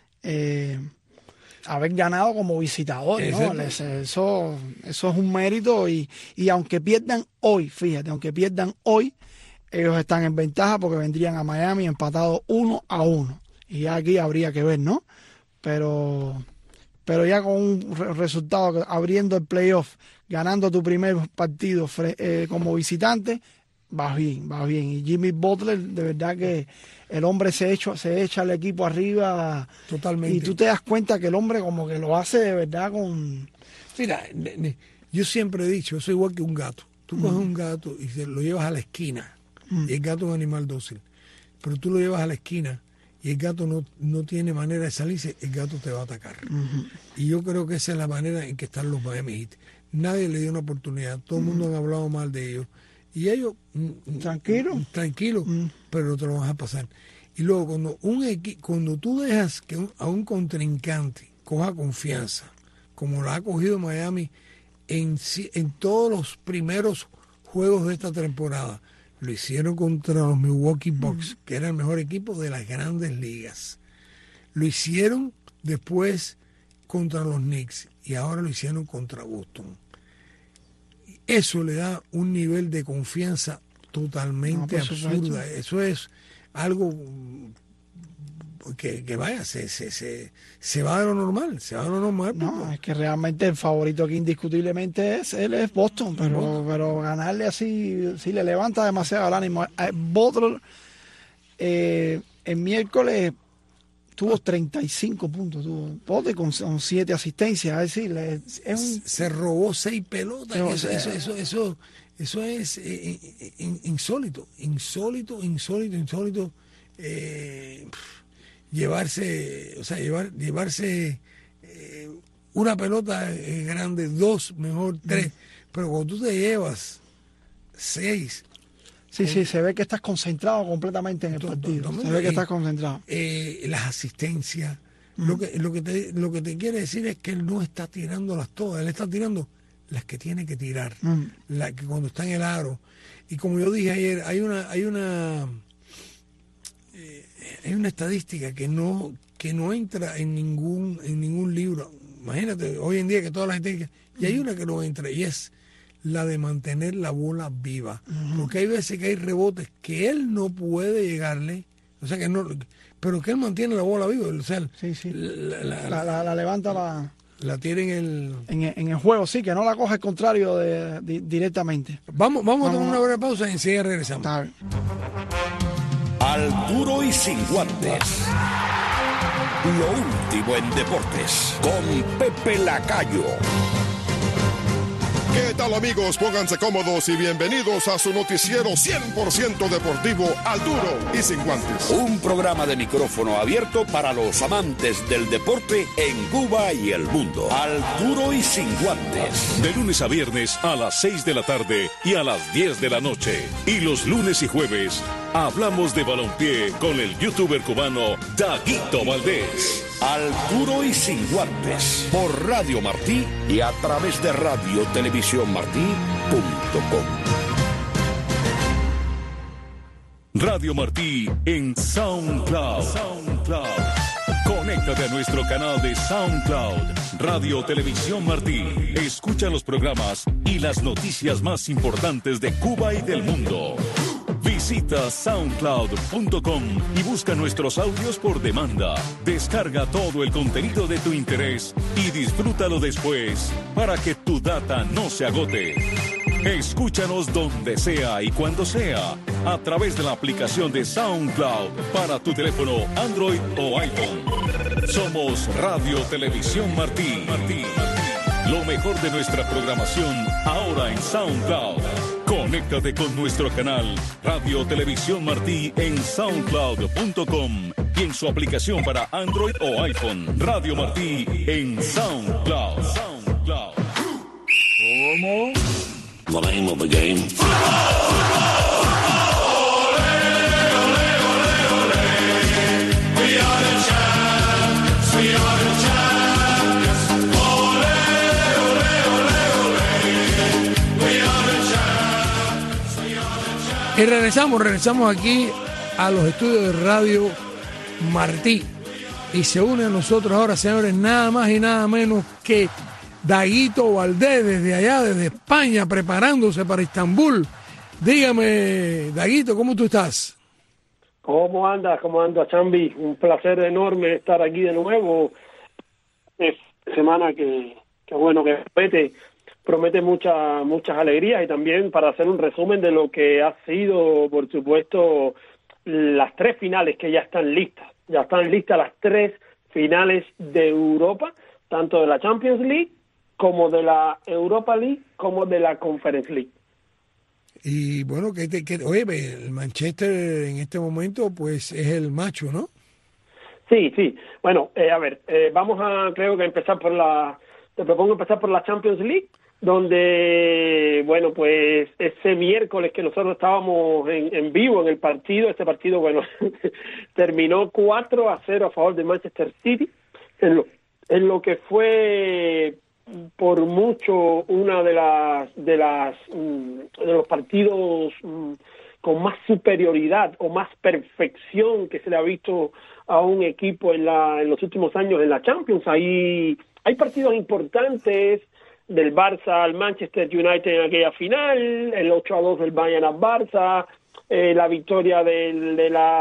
D: haber ganado como visitador, ¿no? Eso es un mérito, y aunque pierdan hoy, fíjate, ellos están en ventaja porque vendrían a Miami empatados 1-1, y ya aquí habría que ver, ¿no? Pero ya con un resultado, abriendo el playoff, ganando tu primer partido como visitante, vas bien. Y Jimmy Butler, de verdad que el hombre se echa al equipo arriba.
C: Totalmente.
D: Y tú te das cuenta que el hombre como que lo hace de verdad con...
C: Mira, yo siempre he dicho, yo soy igual que un gato. Tú coges un gato y lo llevas a la esquina. Y el gato es un animal dócil. Pero tú lo llevas a la esquina y el gato no tiene manera de salirse, el gato te va a atacar. Y yo creo que esa es la manera en que están los Miami Heat. Nadie le dio una oportunidad, todo el mundo ha hablado mal de ellos. Y ellos, tranquilo, pero no te lo vas a pasar. Y luego, cuando tú dejas que a un contrincante coja confianza, como la ha cogido Miami en todos los primeros juegos de esta temporada, lo hicieron contra los Milwaukee Bucks, que era el mejor equipo de las grandes ligas. Lo hicieron después contra los Knicks y ahora lo hicieron contra Boston. Eso le da un nivel de confianza totalmente absurda. Eso es algo que vaya, se va de lo normal.
D: No, es que realmente el favorito aquí indiscutiblemente es Boston, pero ganarle así, sí le levanta demasiado el ánimo. Butler el miércoles tuvo 35 puntos, Butler con 7 asistencias, es decir,
C: se robó 6 pelotas. Eso es insólito. Llevarse una pelota grande, 2, mejor 3, pero cuando tú te llevas 6.
D: Sí, se ve que estás concentrado completamente en el partido. Se ve que estás concentrado.
C: Las asistencias. Lo que te quiere decir es que él no está tirándolas todas, él está tirando las que tiene que tirar, la que cuando está en el aro. Y como yo dije ayer, hay una estadística que no entra en ningún libro. Imagínate, hoy en día que toda la gente... Y hay una que no entra, y es la de mantener la bola viva. Porque hay veces que hay rebotes que él no puede llegarle, o sea que no, pero que él mantiene la bola viva. O sea,
D: la levanta,
C: la tiene
D: en el juego, sí, que no la coge el contrario directamente.
C: Vamos a tomar una breve pausa y enseguida regresamos.
A: Al Duro y Sin Guantes. Lo último en deportes con Pepe Lacayo.
B: ¿Qué tal, amigos? Pónganse cómodos y bienvenidos a su noticiero 100% deportivo Al Duro y Sin Guantes.
A: Un programa de micrófono abierto para los amantes del deporte en Cuba y el mundo. Al Duro y Sin Guantes.
G: De lunes a viernes a las 6 de la tarde y a las 10 de la noche. Y los lunes y jueves
A: Hablamos de balompié con el youtuber cubano Daguito Valdés. Al duro y sin guantes. Por Radio Martí y a través de radiotelevisiónmartí.com. Radio Martí en SoundCloud. Conéctate a nuestro canal de SoundCloud, Radio Televisión Martí. Escucha los programas y las noticias más importantes de Cuba y del mundo. Visita soundcloud.com y busca nuestros audios por demanda. Descarga todo el contenido de tu interés y disfrútalo después para que tu data no se agote. Escúchanos donde sea y cuando sea a través de la aplicación de SoundCloud para tu teléfono Android o iPhone. Somos Radio Televisión Martí. Lo mejor de nuestra programación ahora en SoundCloud. Conéctate con nuestro canal Radio Televisión Martí en soundcloud.com y en su aplicación para Android o iPhone. Radio Martí en SoundCloud. ¿Cómo?
K: The name of the game.
C: Y regresamos aquí a los estudios de Radio Martí. Y se une a nosotros ahora, señores, nada más y nada menos que Daguito Valdés, desde allá, desde España, preparándose para Estambul. Dígame, Daguito, ¿cómo tú estás?
L: ¿Cómo andas, Chambi? Un placer enorme estar aquí de nuevo. Es semana que promete muchas alegrías, y también para hacer un resumen de lo que ha sido, por supuesto, las 3 finales que ya están listas. Ya están listas las 3 finales de Europa, tanto de la Champions League, como de la Europa League, como de la Conference League.
C: Y bueno, oye, el Manchester en este momento pues es el macho, ¿no?
L: Sí. Bueno, creo que te propongo empezar por la Champions League, donde, bueno, pues ese miércoles que nosotros estábamos en vivo en el partido, este partido, bueno, terminó 4-0 a favor de Manchester City, en lo que fue por mucho una de los partidos con más superioridad o más perfección que se le ha visto a un equipo en los últimos años en la Champions. Hay partidos importantes del Barça al Manchester United en aquella final, el 8-2 del Bayern al Barça, la victoria del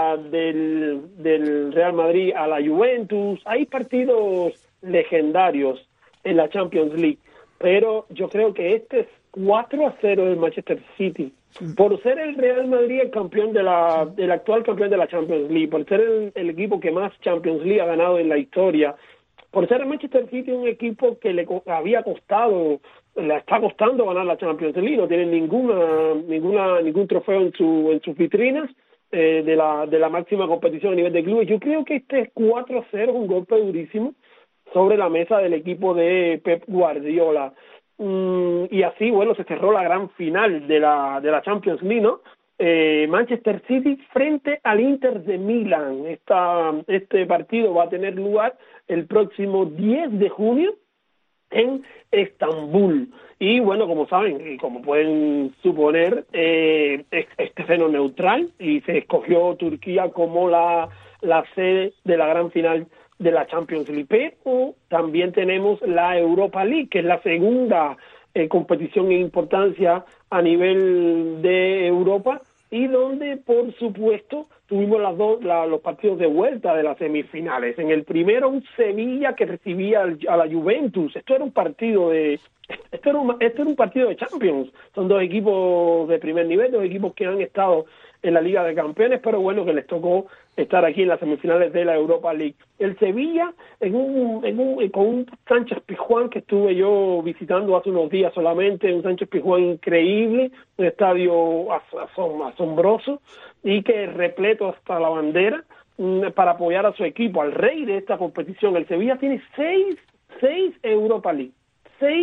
L: Real Madrid a la Juventus. Hay partidos legendarios en la Champions League, pero yo creo que este es 4-0 del Manchester City, por ser el Real Madrid el campeón el actual campeón de la Champions League, por ser el equipo que más Champions League ha ganado en la historia, por ser el Manchester City un equipo que le está costando ganar la Champions League, no tiene ningún trofeo en sus vitrinas de la máxima competición a nivel de clubes. Yo creo que este 4-0 es un golpe durísimo sobre la mesa del equipo de Pep Guardiola. Y así, bueno, se cerró la gran final de la Champions League, ¿no? Manchester City frente al Inter de Milán. Este partido va a tener lugar el próximo 10 de junio en Estambul. Y bueno, como saben y como pueden suponer, es terreno neutral y se escogió Turquía como la sede de la gran final de la Champions League. Pero también tenemos la Europa League, que es la segunda competición en importancia a nivel de Europa, y donde, por supuesto, tuvimos los partidos de vuelta de las semifinales. En el primero, un Sevilla que recibía a la Juventus. Esto era un partido de Champions. Son 2 equipos de primer nivel, 2 equipos que han estado en la Liga de Campeones, pero bueno, que les tocó estar aquí en las semifinales de la Europa League. El Sevilla, con un Sánchez Pizjuán que estuve yo visitando hace unos días solamente, un Sánchez Pizjuán increíble, un estadio asombroso y que es repleto hasta la bandera para apoyar a su equipo, al rey de esta competición. El Sevilla tiene 6 Europa League, 6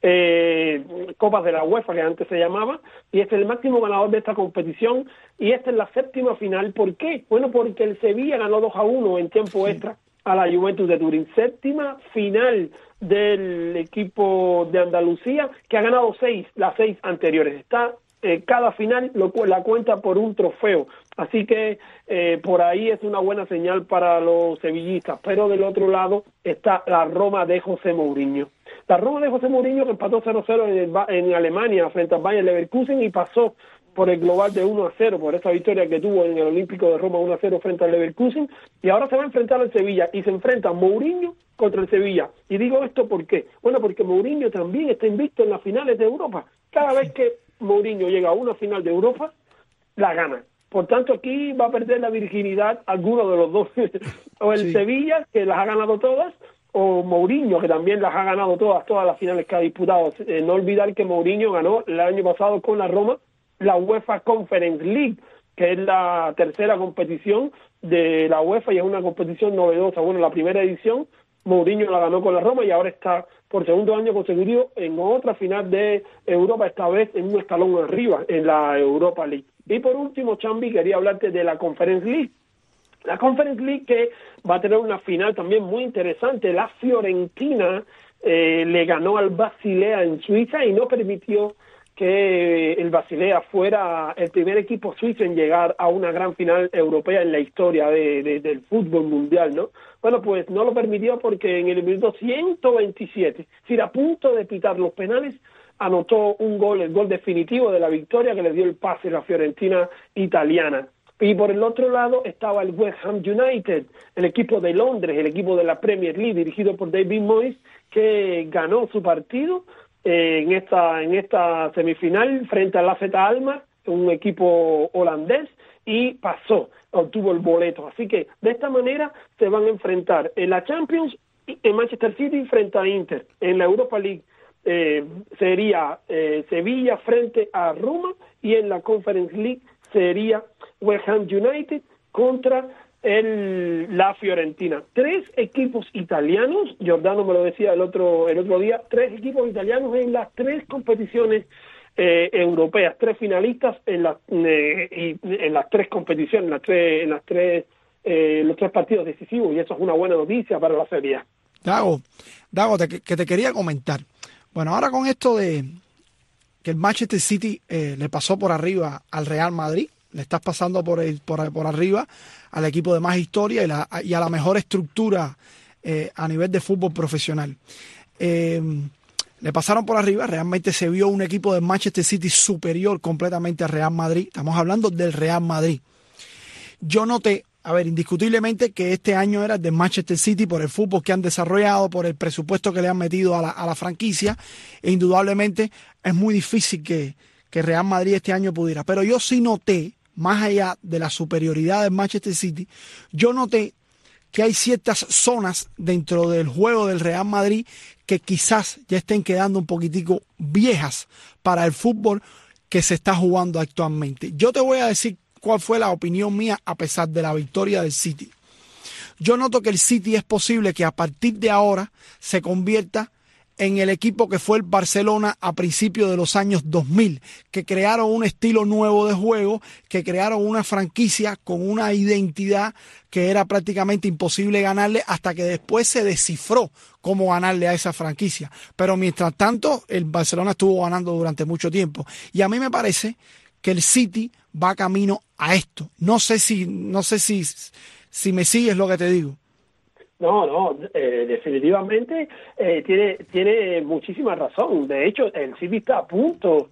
L: Copas de la UEFA, que antes se llamaba, y este es el máximo ganador de esta competición, y esta es la 7ª final. ¿Por qué? Bueno, porque el Sevilla ganó 2-1 en tiempo extra a la Juventus de Turín. 7ª final del equipo de Andalucía, que ha ganado las 6 anteriores. Está cada final la cuenta por un trofeo, así que por ahí es una buena señal para los sevillistas. Pero del otro lado está la Roma de José Mourinho. La Roma de José Mourinho, que empató 0-0 en Alemania frente al Bayer Leverkusen y pasó por el global de 1-0, por esa victoria que tuvo en el Olímpico de Roma 1-0 frente al Leverkusen, y ahora se va a enfrentar al Sevilla, y se enfrenta Mourinho contra el Sevilla. Y digo esto ¿por qué? Bueno, porque Mourinho también está invicto en las finales de Europa. Cada vez que Mourinho llega a una final de Europa, la gana. Por tanto, aquí va a perder la virginidad alguno de los dos. O el Sevilla, que las ha ganado todas, o Mourinho, que también las ha ganado todas las finales que ha disputado. No olvidar que Mourinho ganó el año pasado con la Roma la UEFA Conference League, que es la 3ª competición de la UEFA y es una competición novedosa. Bueno, la primera edición Mourinho la ganó con la Roma y ahora está por 2.º año consecutivo en otra final de Europa, esta vez en un escalón arriba, en la Europa League. Y por último, Chambi, quería hablarte de la Conference League. La Conference League, que va a tener una final también muy interesante. La Fiorentina le ganó al Basilea en Suiza y no permitió que el Basilea fuera el primer equipo suizo en llegar a una gran final europea en la historia del fútbol mundial, ¿no? Bueno, pues no lo permitió porque en el minuto 127, es decir, a punto de pitar los penales, anotó un gol, el gol definitivo de la victoria que le dio el pase a la Fiorentina italiana. Y por el otro lado estaba el West Ham United, el equipo de Londres, el equipo de la Premier League dirigido por David Moyes, que ganó su partido en esta semifinal frente al AZ Alkmaar, un equipo holandés, y obtuvo el boleto. Así que de esta manera se van a enfrentar en la Champions, en Manchester City frente a Inter. En la Europa League sería Sevilla frente a Roma, y en la Conference League sería West Ham United contra la Fiorentina. 3 equipos italianos, Giordano me lo decía el otro día, 3 equipos italianos en las 3 competiciones europeas, 3 finalistas en las 3 competiciones, en los 3 partidos decisivos, y eso es una buena noticia para la Serie A.
D: Dago, que te quería comentar. Bueno, ahora con esto de que el Manchester City le pasó por arriba al Real Madrid, le estás pasando por arriba al equipo de más historia y a la mejor estructura a nivel de fútbol profesional. Le pasaron por arriba, realmente se vio un equipo de Manchester City superior completamente al Real Madrid. Estamos hablando del Real Madrid. Yo noté, indiscutiblemente que este año era el de Manchester City por el fútbol que han desarrollado, por el presupuesto que le han metido a la franquicia, e indudablemente es muy difícil que Real Madrid este año pudiera. Pero yo sí noté, más allá de la superioridad del Manchester City, yo noté que hay ciertas zonas dentro del juego del Real Madrid que quizás ya estén quedando un poquitico viejas para el fútbol que se está jugando actualmente. Yo te voy a decir cuál fue la opinión mía a pesar de la victoria del City. Yo noto que el City es posible que a partir de ahora se convierta en el equipo que fue el Barcelona a principios de los años 2000, que crearon un estilo nuevo de juego, que crearon una franquicia con una identidad que era prácticamente imposible ganarle, hasta que después se descifró cómo ganarle a esa franquicia. Pero mientras tanto, el Barcelona estuvo ganando durante mucho tiempo. Y a mí me parece que el City va camino a esto. No sé si me sigues lo que te digo.
L: No, definitivamente tiene muchísima razón. De hecho, el City está a punto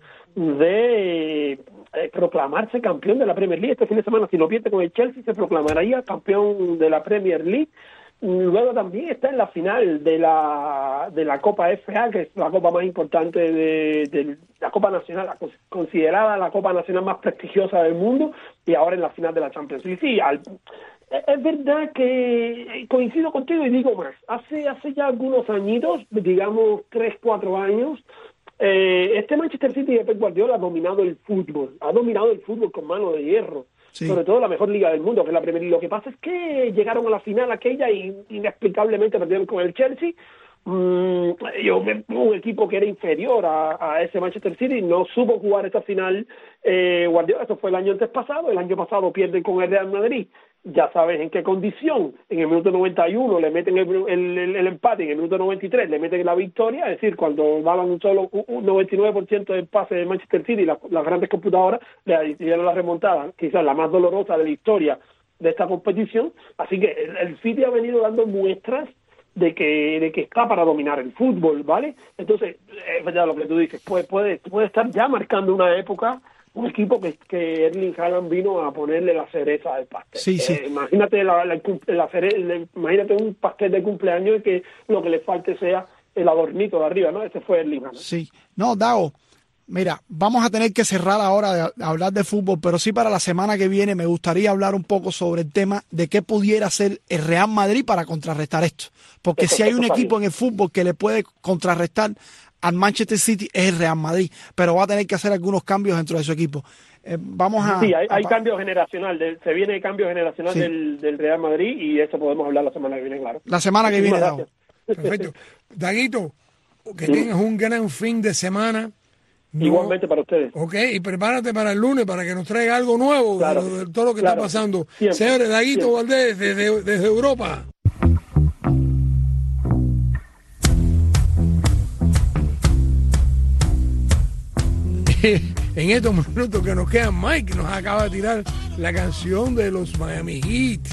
L: de proclamarse campeón de la Premier League este fin de semana. Si lo pierde con el Chelsea, se proclamaría campeón de la Premier League. Luego también está en la final de la Copa FA, que es la copa más importante de la Copa Nacional, considerada la Copa Nacional más prestigiosa del mundo, y ahora en la final de la Champions League. Sí, es verdad que coincido contigo y digo más. Hace ya algunos añitos, digamos 3-4 años, este Manchester City de Pep Guardiola ha dominado el fútbol con mano de hierro. Sí. Sobre todo la mejor liga del mundo, que es la Premier League. Lo que pasa es que llegaron a la final aquella y inexplicablemente perdieron con el Chelsea, un equipo que era inferior a ese Manchester City, no supo jugar esta final Guardiola. Eso fue el año antes pasado. El año pasado pierden con el Real Madrid, ya sabes en qué condición. En el minuto 91 le meten el empate, en el minuto 93 le meten la victoria. Es decir, cuando daban un 99% del pase de Manchester City, las grandes computadoras le dieron la remontada, quizás la más dolorosa de la historia de esta competición. Así que el City ha venido dando muestras de que está para dominar el fútbol, ¿vale? Entonces, es verdad lo que tú dices, puede estar ya marcando una época, un equipo que Erling Haaland vino a ponerle la cereza al pastel.
D: Sí.
L: Imagínate imagínate un pastel de cumpleaños y que lo que le falte sea el adornito de arriba, ¿no? Ese fue Erling Haaland.
D: Sí. No, Dago, mira, vamos a tener que cerrar ahora de hablar de fútbol, pero sí para la semana que viene me gustaría hablar un poco sobre el tema de qué pudiera hacer el Real Madrid para contrarrestar esto. Porque si hay un equipo en el fútbol que le puede contrarrestar al Manchester City es el Real Madrid, pero va a tener que hacer algunos cambios dentro de su equipo.
L: Sí, hay cambio generacional, se viene el cambio generacional del Real Madrid y eso podemos hablar la semana que viene, claro.
D: La semana que viene, Dago.
C: Perfecto. Daguito, que tengas un gran fin de semana.
L: Igualmente para ustedes.
C: Ok, y prepárate para el lunes para que nos traiga algo nuevo de todo lo que está pasando. Siempre. Señores, Daguito Valdés desde Europa. En estos minutos que nos quedan, Mike nos acaba de tirar la canción de los Miami Heat.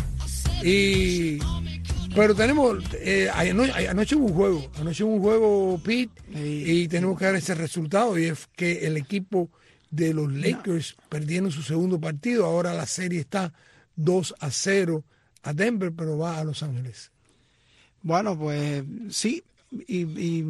C: Pero tenemos, anoche hubo un juego, Pete, y tenemos que dar ese resultado, y es que el equipo de los Lakers perdieron su segundo partido. Ahora la serie está 2-0 a Denver, pero va a Los Ángeles.
D: Bueno, pues sí, y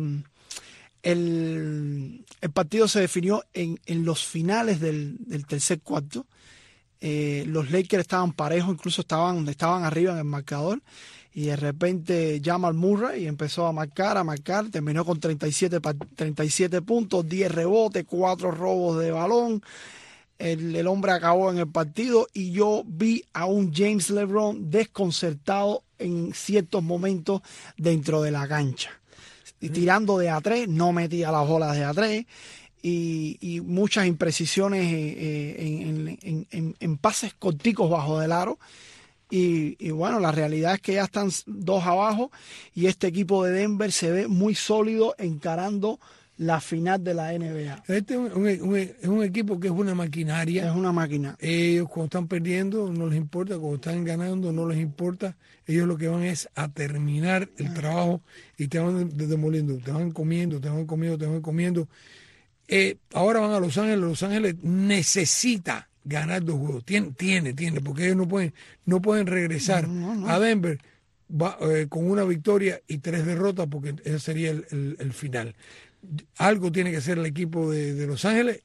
D: el partido se definió en los finales del tercer cuarto. Los Lakers estaban parejos, incluso estaban arriba en el marcador, y de repente Jamal Murray y empezó a marcar, terminó con 37 puntos, 10 rebotes, 4 robos de balón. El hombre acabó en el partido y yo vi a un James LeBron desconcertado en ciertos momentos dentro de la cancha. Y tirando de A3, no metía las bolas de A3 y muchas imprecisiones en pases corticos bajo del aro. Y bueno, la realidad es que ya están 2 abajo y este equipo de Denver se ve muy sólido encarando la final de la NBA.
C: Este es un equipo que es una maquinaria.
D: Es una máquina.
C: Ellos cuando están perdiendo no les importa, cuando están ganando no les importa. Ellos lo que van es a terminar el trabajo y te van demoliendo, te van comiendo. Ahora van a Los Ángeles. Los Ángeles necesita ganar 2 juegos. Tiene, porque ellos no pueden regresar a Denver con una victoria y 3 derrotas, porque ese sería el final. Algo tiene que hacer el equipo de Los Ángeles.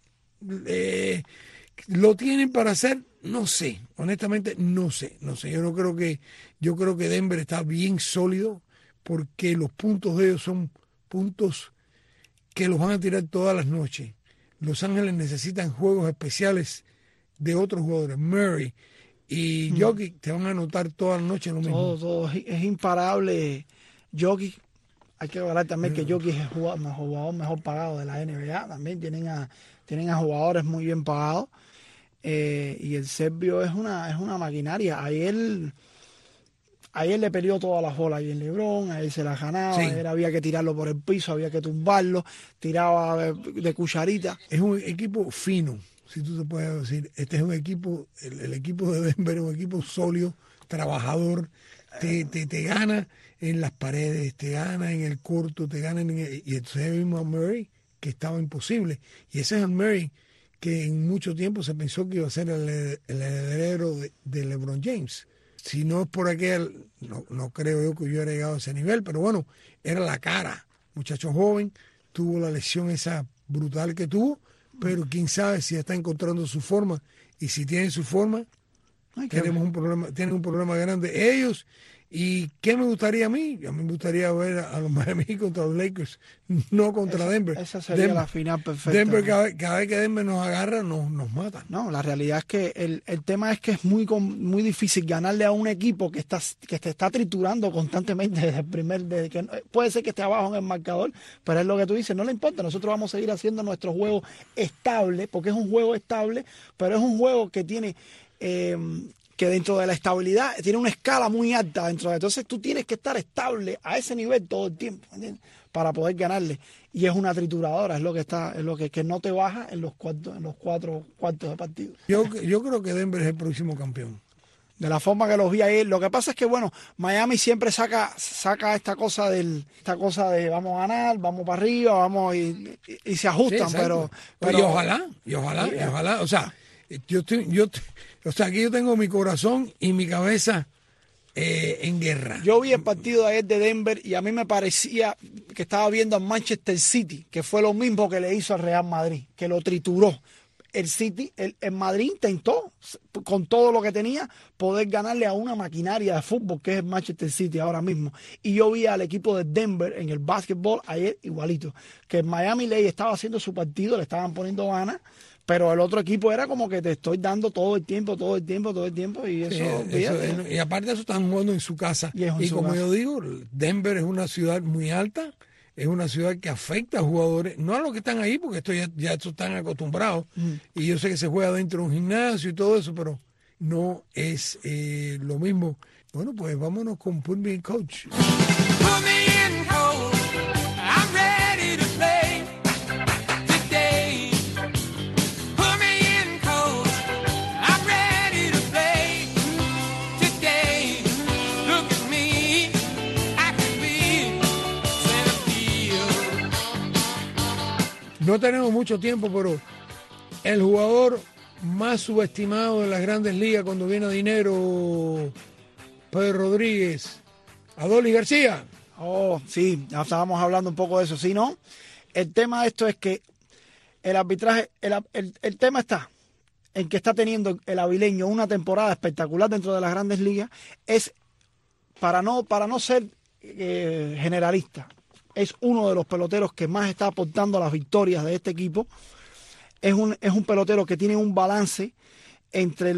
C: ¿Lo tienen para hacer? No sé, honestamente no sé. Yo creo que Denver está bien sólido, porque los puntos de ellos son puntos que los van a tirar todas las noches. Los Ángeles necesitan juegos especiales de otros jugadores. Murray y Jokic te van a anotar toda la noche lo mismo.
D: Todo es imparable. Jokic, hay que hablar también que Jokic es el jugador mejor pagado de la NBA. También tienen a jugadores muy bien pagados. Y el serbio es una maquinaria. Ayer le peleó todas las bolas y el LeBron, a él se las ganaba, sí. Había que tirarlo por el piso, había que tumbarlo, tiraba de cucharita.
C: Es un equipo fino, si tú te puedes decir. Este es un equipo, el equipo de Denver es un equipo sólido, trabajador, te gana en las paredes, te gana en el corto, te gana y entonces vimos a Murray, que estaba imposible. Y ese es el Murray que en mucho tiempo se pensó que iba a ser el heredero de LeBron James. Si no es por aquel, no creo yo que hubiera llegado a ese nivel, pero bueno, era la cara. Muchacho joven, tuvo la lesión esa brutal que tuvo, pero quién sabe si está encontrando su forma. Y si tiene su forma, tienen un problema grande ellos ¿Y qué me gustaría a mí? A mí me gustaría ver a los Miami contra los Lakers, no contra Denver.
D: Esa sería la final perfecta.
C: Denver, cada vez que Denver nos agarra, nos mata.
D: No, la realidad es que el tema es que es muy difícil ganarle a un equipo que te está triturando constantemente desde que puede ser que esté abajo en el marcador, pero es lo que tú dices, no le importa, nosotros vamos a seguir haciendo nuestro juego estable, porque es un juego estable, pero es un juego que tiene... que dentro de la estabilidad tiene una escala muy alta dentro de, entonces tú tienes que estar estable a ese nivel todo el tiempo, ¿entiendes? Para poder ganarle, y es una trituradora, es lo que no te baja en los cuatro cuartos de partido.
C: Yo creo que Denver es el próximo campeón.
D: De la forma que los vi ayer, lo que pasa es que bueno, Miami siempre saca esta cosa de vamos a ganar, vamos para arriba, vamos y se ajustan,
C: sí,
D: pero
C: y ojalá, o sea, aquí yo tengo mi corazón y mi cabeza en guerra.
D: Yo vi el partido de ayer de Denver y a mí me parecía que estaba viendo al Manchester City, que fue lo mismo que le hizo al Real Madrid, que lo trituró. El City, el Madrid intentó, con todo lo que tenía, poder ganarle a una maquinaria de fútbol que es el Manchester City ahora mismo. Y yo vi al equipo de Denver en el básquetbol ayer igualito, que el Miami Heat estaba haciendo su partido, le estaban poniendo ganas, pero el otro equipo era como que te estoy dando todo el tiempo, y eso...
C: Y aparte de eso, están jugando en su casa. Y como yo digo, Denver es una ciudad muy alta, es una ciudad que afecta a jugadores, no a los que están ahí, porque esto ya están acostumbrados, y yo sé que se juega dentro de un gimnasio y todo eso, pero no es lo mismo. Bueno, pues vámonos con Put Me in Coach. Put me in, coach. I'm ready to play today. Put me in, coach. I'm ready to play today. Look at me, I can be center field. No tenemos mucho tiempo, pero el jugador más subestimado de las grandes ligas cuando viene a dinero, Pedro Rodríguez, Adolis García.
D: Oh, sí, ya estábamos hablando un poco de eso, ¿sí, no? El tema de esto es que el arbitraje, el tema está en que está teniendo el avileño una temporada espectacular dentro de las grandes ligas, es para no ser generalista, es uno de los peloteros que más está aportando a las victorias de este equipo. Es un pelotero que tiene un balance entre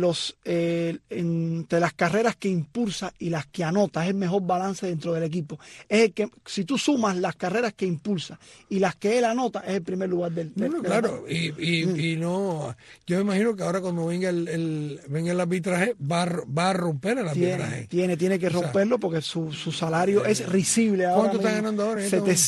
D: las carreras que impulsa y las que anota. Es el mejor balance dentro del equipo. Es el que, si tú sumas las carreras que impulsa y las que él anota, es el primer lugar del
C: claro, y no, yo me imagino que ahora cuando venga el arbitraje va a romper el arbitraje.
D: Tiene que romperlo porque su salario es risible ahora.
C: ¿Cuánto está ganando ahora?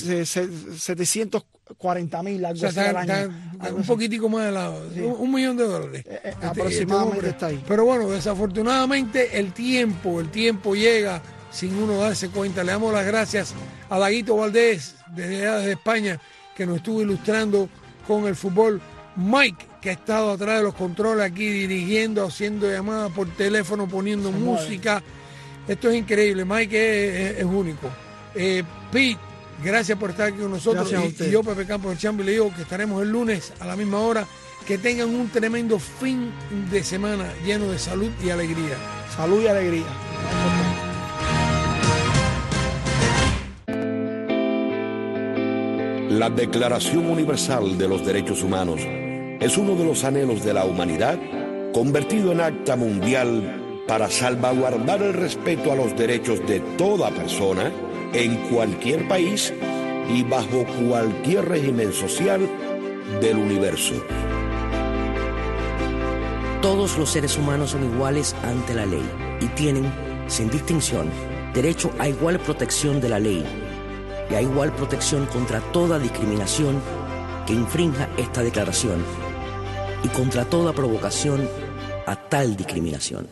D: 740,000 algo así al año.
C: Un poquitico más de $1 millón.
D: Aproximadamente está ahí.
C: Pero bueno, desafortunadamente el tiempo llega sin uno darse cuenta. Le damos las gracias a Daguito Valdés desde España, que nos estuvo ilustrando con el fútbol. Mike, que ha estado atrás de los controles aquí dirigiendo, haciendo llamadas por teléfono, poniendo música. Esto es increíble. Mike es único. Pete, gracias por estar aquí con nosotros. Y yo, Pepe Campos del Chambi, le digo que estaremos el lunes a la misma hora. Que tengan un tremendo fin de semana lleno de salud y alegría.
D: Salud y alegría.
A: La Declaración Universal de los Derechos Humanos es uno de los anhelos de la humanidad convertido en acta mundial para salvaguardar el respeto a los derechos de toda persona en cualquier país y bajo cualquier régimen social del universo.
M: Todos los seres humanos son iguales ante la ley y tienen, sin distinción, derecho a igual protección de la ley y a igual protección contra toda discriminación que infrinja esta declaración y contra toda provocación a tal discriminación.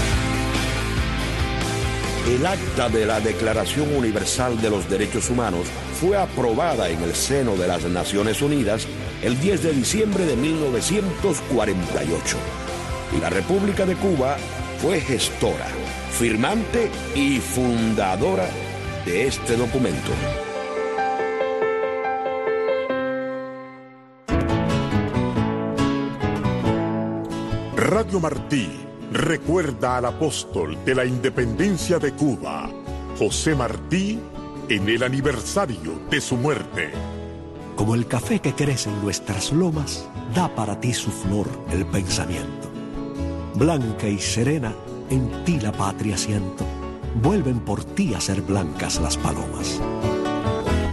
A: El acta de la Declaración Universal de los Derechos Humanos fue aprobada en el seno de las Naciones Unidas el 10 de diciembre de 1948. Y la República de Cuba fue gestora, firmante y fundadora de este documento.
B: Radio Martí recuerda al apóstol de la independencia de Cuba,
N: José Martí en el aniversario de su muerte.
O: Como el café que crece en nuestras lomas, da para ti su flor el pensamiento. Blanca y serena, en ti la patria siento. Vuelven por ti a ser blancas las palomas.